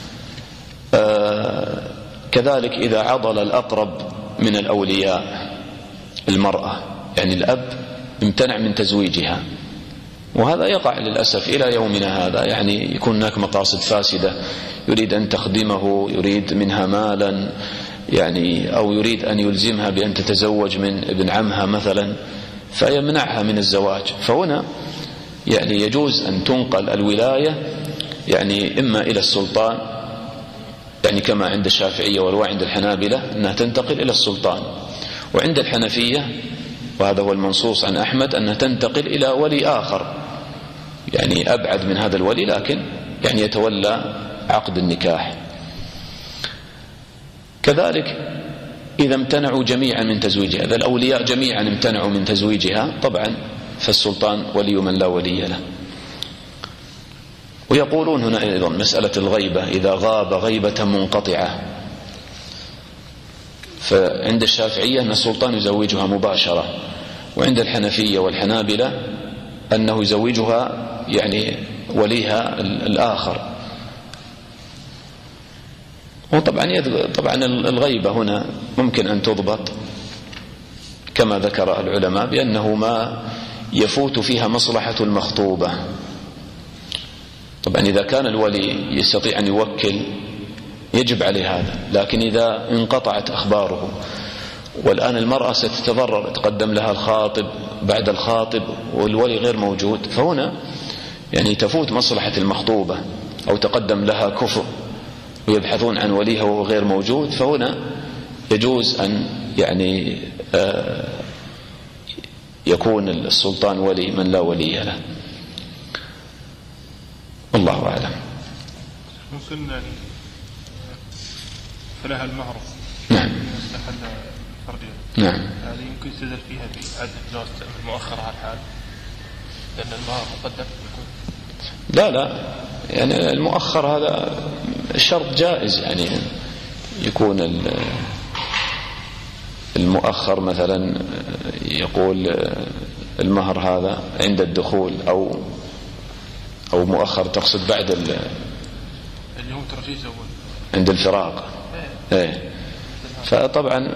آه كذلك إذا عضل الأقرب من الأولياء المرأة، يعني الأب امتنع من تزويجها، وهذا يقع للأسف إلى يومنا هذا. يعني يكون هناك مقاصد فاسدة، يريد أن تخدمه، يريد منها مالا يعني، أو يريد أن يلزمها بأن تتزوج من ابن عمها مثلا، فيمنعها من الزواج. فهنا يعني يجوز أن تنقل الولاية يعني إما إلى السلطان، يعني كما عند الشافعية والرواية عند الحنابلة أنها تنتقل إلى السلطان، وعند الحنفية وهذا هو المنصوص عن أحمد أنها تنتقل إلى ولي آخر يعني أبعد من هذا الولي، لكن يعني يتولى عقد النكاح. كذلك إذا امتنعوا جميعا من تزويجها، إذا الأولياء جميعا امتنعوا من تزويجها طبعا فالسلطان ولي من لا ولي له. ويقولون هنا أيضا مسألة الغيبة، إذا غاب غيبة منقطعة، فعند الشافعية أن السلطان يزوجها مباشرة، وعند الحنفية والحنابلة أنه يزوجها يعني وليها الآخر. وطبعا طبعا الغيبة هنا ممكن أن تضبط كما ذكر العلماء بأنه ما يفوت فيها مصلحة المخطوبة. طبعا إذا كان الولي يستطيع أن يوكل يجب عليه هذا، لكن إذا انقطعت أخباره والآن المرأة ستتضرر، تقدم لها الخاطب بعد الخاطب والولي غير موجود، فهنا يعني تفوت مصلحة المخطوبة، أو تقدم لها كفر ويبحثون عن وليها وهو غير موجود، فهنا يجوز أن يعني آه يكون السلطان ولي من لا ولي له. الله أعلم. ممكن يعني فلها المهر نعم استحل فرجها، نعم هذه يمكن يستدل فيها بعدم جواز المؤخر على الحال، لأن المهر مقدم. لا لا يعني المؤخر هذا شرط جائز، يعني يكون المؤخر مثلا يقول المهر هذا عند الدخول، أو أو مؤخر تقصد بعد اللي هو ترجيز أول عند الفراق. ايه فطبعا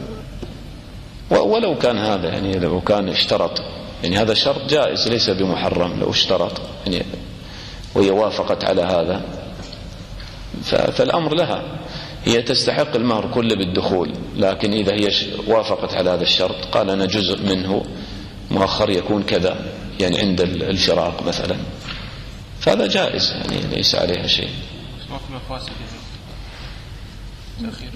ولو كان هذا يعني لو كان اشترط، يعني هذا شرط جائز ليس بمحرم، لو اشترط يعني وهي وافقت على هذا فالأمر لها، هي تستحق المهر كله بالدخول، لكن إذا هي وافقت على هذا الشرط قال أنا جزء منه مؤخر يكون كذا، يعني عند الفراق مثلا، فهذا جائز يعني ليس عليها شيء. تأخير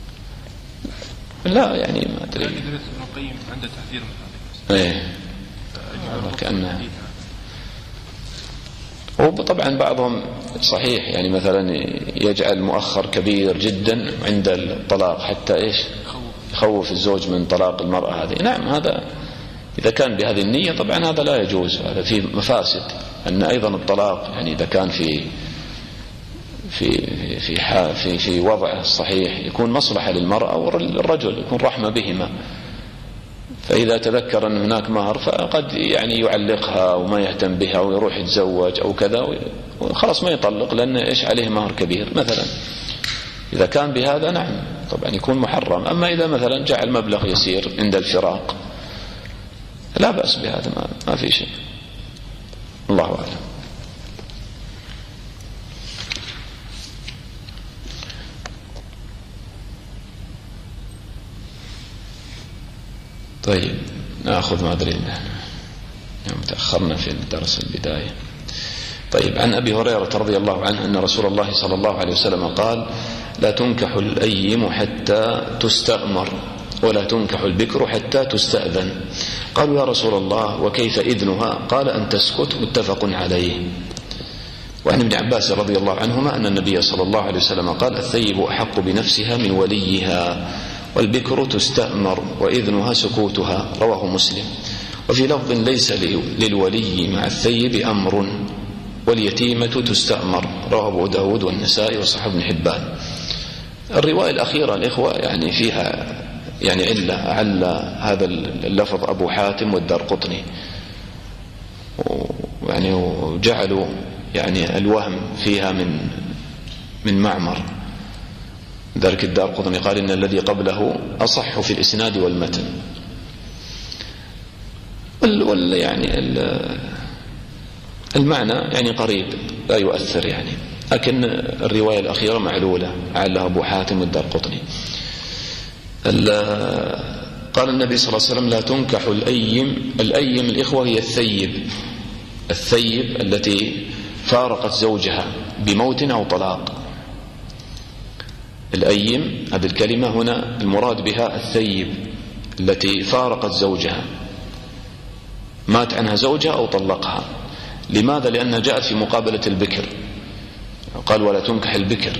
لا يعني ما أدري. ابن القيم عنده تحذير من هذا. إيه كأنها. وطبعا بعضهم صحيح يعني مثلا يجعل مؤخر كبير جدا عند الطلاق حتى إيش يخوف الزوج من طلاق المرأة هذه. نعم هذا إذا كان بهذه النية طبعا هذا لا يجوز، هذا فيه مفاسد. أن أيضا الطلاق يعني إذا كان في في في في في وضعه الصحيح يكون مصلحة للمرأة والرجل، يكون رحمة بهما. فإذا تذكر أن هناك مهر فقد يعني يعلقها وما يهتم بها ويروح يتزوج أو كذا وخلاص ما يطلق، لأن إيش عليه مهر كبير مثلا. إذا كان بهذا نعم طبعا يكون محرم. أما إذا مثلا جعل مبلغ يسير عند الفراق لا بأس بهذا، ما, ما في شيء. الله أعلم. طيب نأخذ ما أدري يعني تأخرنا في الدرس البداية. طيب عن أبي هريرة رضي الله عنه أن رسول الله صلى الله عليه وسلم قال لا تنكح الأيم حتى تستأمر ولا تنكح البكر حتى تستأذن. قالوا يا رسول الله وكيف إذنها؟ قال أن تسكت. متفق عليه. وعن ابن عباس رضي الله عنهما أن النبي صلى الله عليه وسلم قال الثيب أحق بنفسها من وليها والبكر تستأمر وإذنها سكوتها. رواه مسلم. وفي لفظ ليس للولي مع الثيب أمر واليتيمة تستأمر. رواه أبو داود والنسائي وصححه ابن حبان. الرواية الأخيرة الإخوة يعني فيها يعني علة عل هذا اللفظ أبو حاتم والدارقطني، يعني وجعلوا يعني الوهم فيها من من معمر. ذلك الدارقطني قال إن الذي قبله أصح في الإسناد والمتن. وال يعني المعنى يعني قريب لا يؤثر يعني، لكن الرواية الأخيرة معلولة علها أبو حاتم والدارقطني. قال النبي صلى الله عليه وسلم لا تنكح الأيم. الأيم الإخوة هي الثيب، الثيب التي فارقت زوجها بموت أو طلاق. الأيم هذه الكلمة هنا المراد بها الثيب التي فارقت زوجها، مات عنها زوجها أو طلقها. لماذا؟ لأنها جاءت في مقابلة البكر، قال ولا تنكح البكر.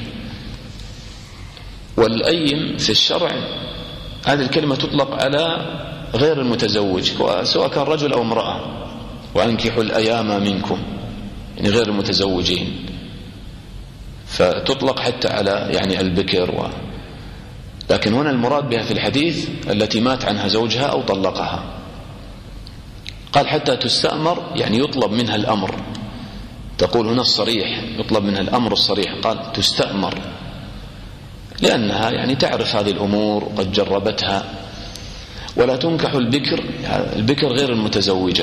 والأيم في الشرع هذه الكلمة تطلق على غير المتزوج سواء كان رجل أو امرأة، وأنكحوا الأيام منكم يعني غير المتزوجين، فتطلق حتى على يعني البكر و... لكن هنا المراد بها في الحديث التي مات عنها زوجها أو طلقها. قال حتى تستأمر يعني يطلب منها الأمر، تقول هنا الصريح يطلب منها الأمر الصريح، قال تستأمر لأنها يعني تعرف هذه الأمور قد جربتها. ولا تنكح البكر، البكر غير المتزوجة،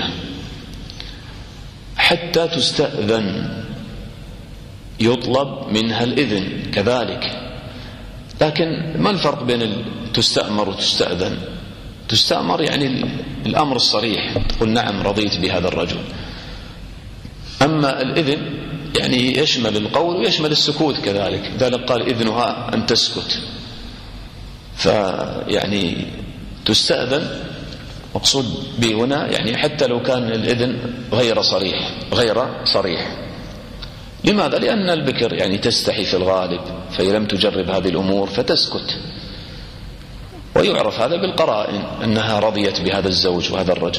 حتى تستأذن يطلب منها الإذن كذلك. لكن ما الفرق بين تستأمر وتستأذن؟ تستأمر يعني الأمر الصريح، تقول نعم رضيت بهذا الرجل. أما الإذن يعني يشمل القول ويشمل السكوت كذلك، ذلك قال إذنها أن تسكت. فيعني تستأذن مقصود به هنا يعني حتى لو كان الإذن غير صريح غير صريح. لماذا؟ لأن البكر يعني تستحي في الغالب، فهي لم تجرب هذه الأمور فتسكت. ويعرف هذا بالقرائن أنها رضيت بهذا الزوج وهذا الرجل.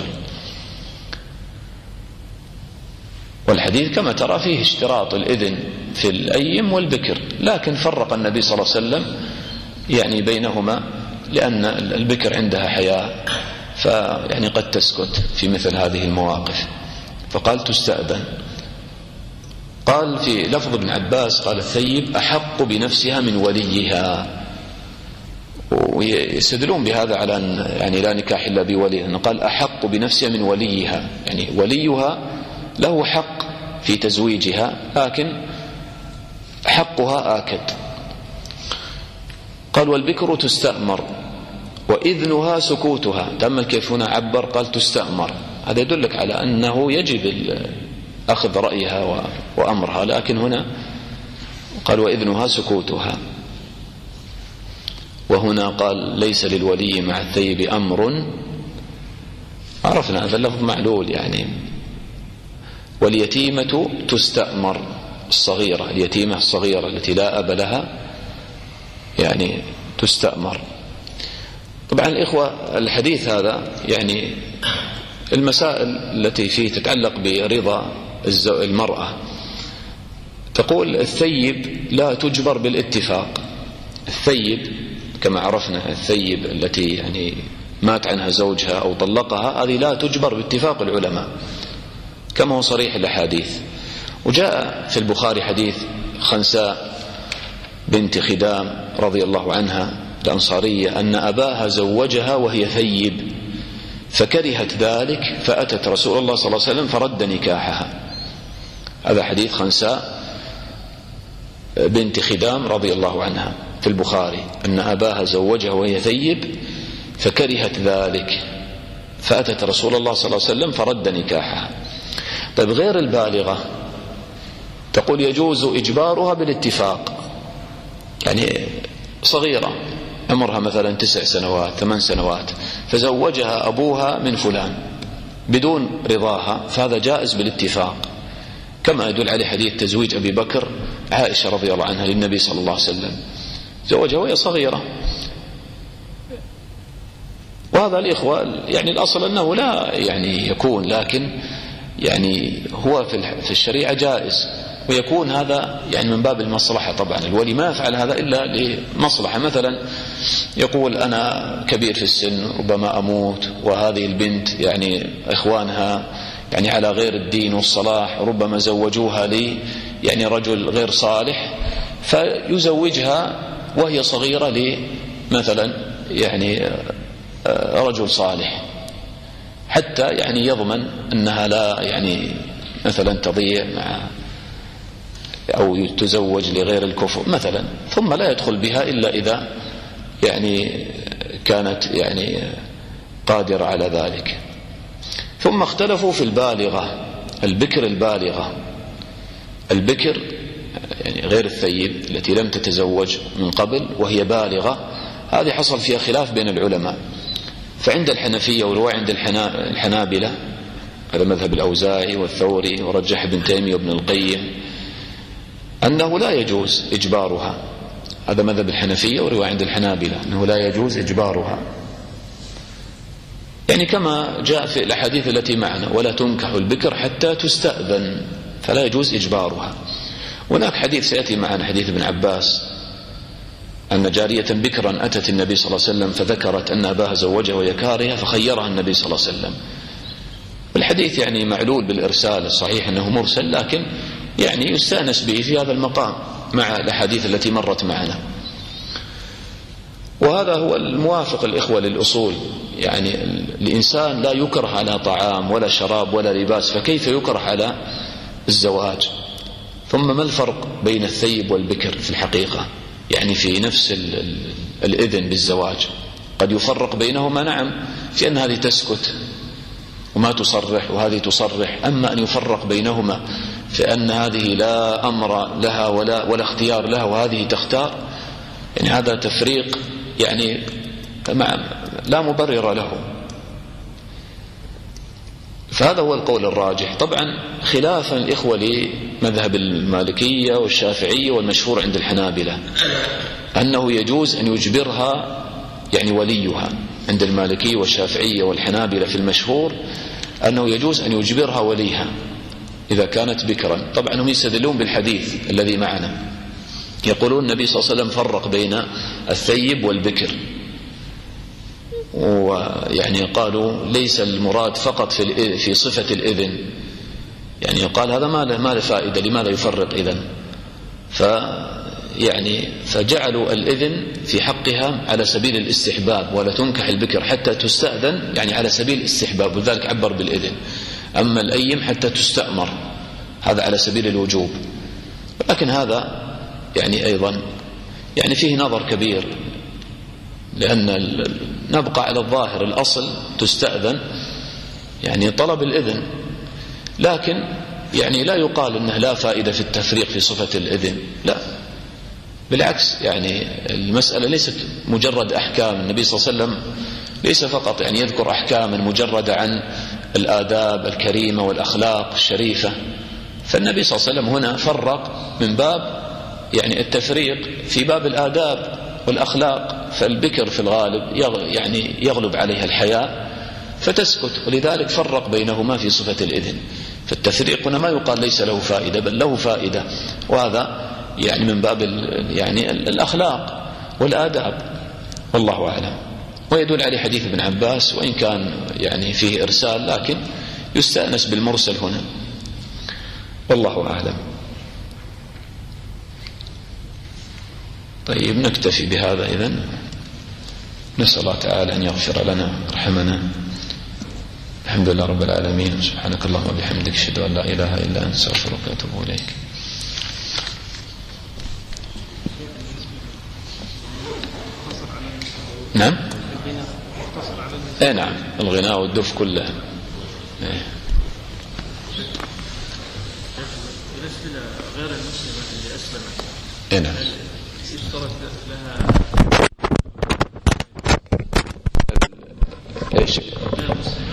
والحديث كما ترى فيه اشتراط الإذن في الأيم والبكر، لكن فرق النبي صلى الله عليه وسلم يعني بينهما لأن البكر عندها حياء، فيعني قد تسكت في مثل هذه المواقف، فقال تستأذن. قال في لفظ ابن عباس قال الثيب أحق بنفسها من وليها، ويستدلون بهذا على أن يعني لا نكاح إلا بوليها. قال أحق بنفسها من وليها يعني وليها له حق في تزويجها، لكن حقها آكد. قال والبكر تستأمر وإذنها سكوتها. تأمل كيف هنا عبر قال تستأمر، هذا يدلك على أنه يجب أخذ رأيها وأمرها، لكن هنا قال وإذنها سكوتها. وهنا قال ليس للولي مع الثيب أمر، عرفنا هذا اللفظ معلول يعني. واليتيمة تستأمر، الصغيرة، اليتيمة الصغيرة التي لا أب لها يعني تستأمر. طبعا الإخوة الحديث هذا يعني المسائل التي فيه تتعلق برضا المرأة. تقول الثيب لا تجبر بالاتفاق. الثيب كما عرفنا الثيب التي يعني مات عنها زوجها أو طلقها، هذه لا تجبر باتفاق العلماء كما هو صريح الأحاديث. وجاء في البخاري حديث خنساء بنت خدام رضي الله عنها الأنصارية أن أباها زوجها وهي ثيب فكرهت ذلك فأتت رسول الله صلى الله عليه وسلم فرد نكاحها. هذا حديث خنساء بنت خدام رضي الله عنها في البخاري أن أباها زوجها وهي ثيب فكرهت ذلك فأتت رسول الله صلى الله عليه وسلم فرد نكاحها. طيب غير البالغة تقول يجوز إجبارها بالاتفاق، يعني صغيرة عمرها مثلا تسع سنوات ثمان سنوات فزوجها أبوها من فلان بدون رضاها، فهذا جائز بالاتفاق، كما يدل عليه حديث تزويج أبي بكر عائشة رضي الله عنها للنبي صلى الله عليه وسلم، زوجها وهي صغيرة. وهذا الإخوة يعني الأصل أنه لا يعني يكون، لكن يعني هو في الشريعة جائز، ويكون هذا يعني من باب المصلحة. طبعا الولي ما يفعل هذا إلا لمصلحة، مثلا يقول أنا كبير في السن ربما أموت وهذه البنت يعني إخوانها يعني على غير الدين والصلاح ربما زوجوها لي يعني رجل غير صالح، فيزوجها وهي صغيرة لمثلا يعني رجل صالح حتى يعني يضمن أنها لا يعني مثلا تضيع مع أو تزوج لغير الكفر مثلا، ثم لا يدخل بها إلا إذا يعني كانت يعني قادرة على ذلك. ثم اختلفوا في البالغة، البكر البالغة، البكر يعني غير الثيب التي لم تتزوج من قبل وهي بالغة، هذه حصل فيها خلاف بين العلماء. فعند الحنفية ورواية عند الحنابلة على مذهب الأوزاعي والثوري ورجح ابن تيمية وابن القيم أنه لا يجوز إجبارها، هذا مذهب الحنفية ورواية عند الحنابلة أنه لا يجوز إجبارها، يعني كما جاء في الأحاديث التي معنا ولا تنكح البكر حتى تستأذن، فلا يجوز إجبارها. هناك حديث سيأتي معنا حديث ابن عباس أن جارية بكرا أتت النبي صلى الله عليه وسلم فذكرت أن أباها زوجها وهي كارهة فخيرها النبي صلى الله عليه وسلم. الحديث يعني معلول بالإرسال، الصحيح أنه مرسل، لكن يعني يستأنس به في هذا المقام مع الأحاديث التي مرت معنا. وهذا هو الموافق الإخوة للأصول، يعني الإنسان لا يكره على طعام ولا شراب ولا لباس، فكيف يكره على الزواج؟ ثم ما الفرق بين الثيب والبكر في الحقيقة؟ يعني في نفس الإذن بالزواج قد يفرق بينهما، نعم، في أن هذه تسكت وما تصرح وهذه تصرح، أما أن يفرق بينهما في أن هذه لا أمر لها ولا, ولا اختيار لها وهذه تختار، يعني هذا تفريق يعني لا مبرر له. فهذا هو القول الراجح، طبعا خلافا الإخوة لمذهب المالكية والشافعية والمشهور عند الحنابلة أنه يجوز أن يجبرها يعني وليها. عند المالكية والشافعية والحنابلة في المشهور أنه يجوز أن يجبرها وليها إذا كانت بكرا. طبعا هم يستدلون بالحديث الذي معنا، يقولون النبي صلى الله عليه وسلم فرق بين الثيب والبكر، ويعني قالوا ليس المراد فقط في في صفة الإذن، يعني قال هذا ما له ما له فائدة، لماذا يفرق إذن؟ ف يعني فجعلوا الإذن في حقها على سبيل الاستحباب، ولا تنكح البكر حتى تستأذن يعني على سبيل الاستحباب، وذلك عبر بالإذن. أما الأيم حتى تستأمر، هذا على سبيل الوجوب. لكن هذا يعني أيضا يعني فيه نظر كبير، لأن نبقى على الظاهر الأصل تستأذن يعني طلب الإذن، لكن يعني لا يقال أنه لا فائدة في التفريق في صفة الإذن، لا بالعكس، يعني المسألة ليست مجرد أحكام. النبي صلى الله عليه وسلم ليس فقط يعني يذكر أحكاما مجردة عن الآداب الكريمة والأخلاق الشريفة، فالنبي صلى الله عليه وسلم هنا فرق من باب يعني التفريق في باب الآداب والأخلاق. فالبكر في الغالب يعني يغلب عليها الحياء فتسكت، ولذلك فرق بينهما في صفة الإذن. فالتفريق هنا ما يقال ليس له فائدة، بل له فائدة، وهذا يعني من باب يعني الأخلاق والآداب، والله أعلم. ويدل عليه حديث ابن عباس، وإن كان يعني فيه إرسال لكن يستأنس بالمرسل هنا، والله أعلم. طيب نكتفي بهذا إذن. نسأل الله تعالى أن يغفر لنا رحمنا. الحمد لله رب العالمين، سبحانك اللهم وبحمدك، أشهد أن لا إله إلا أنت، أستغفرك وأتوب إليك. نعم اي نعم، الغناء والدف كله. ايه بالنسبة غير المسلمة اللي أسلمت، اي نعم، يشترط لها ايش غير المسلمة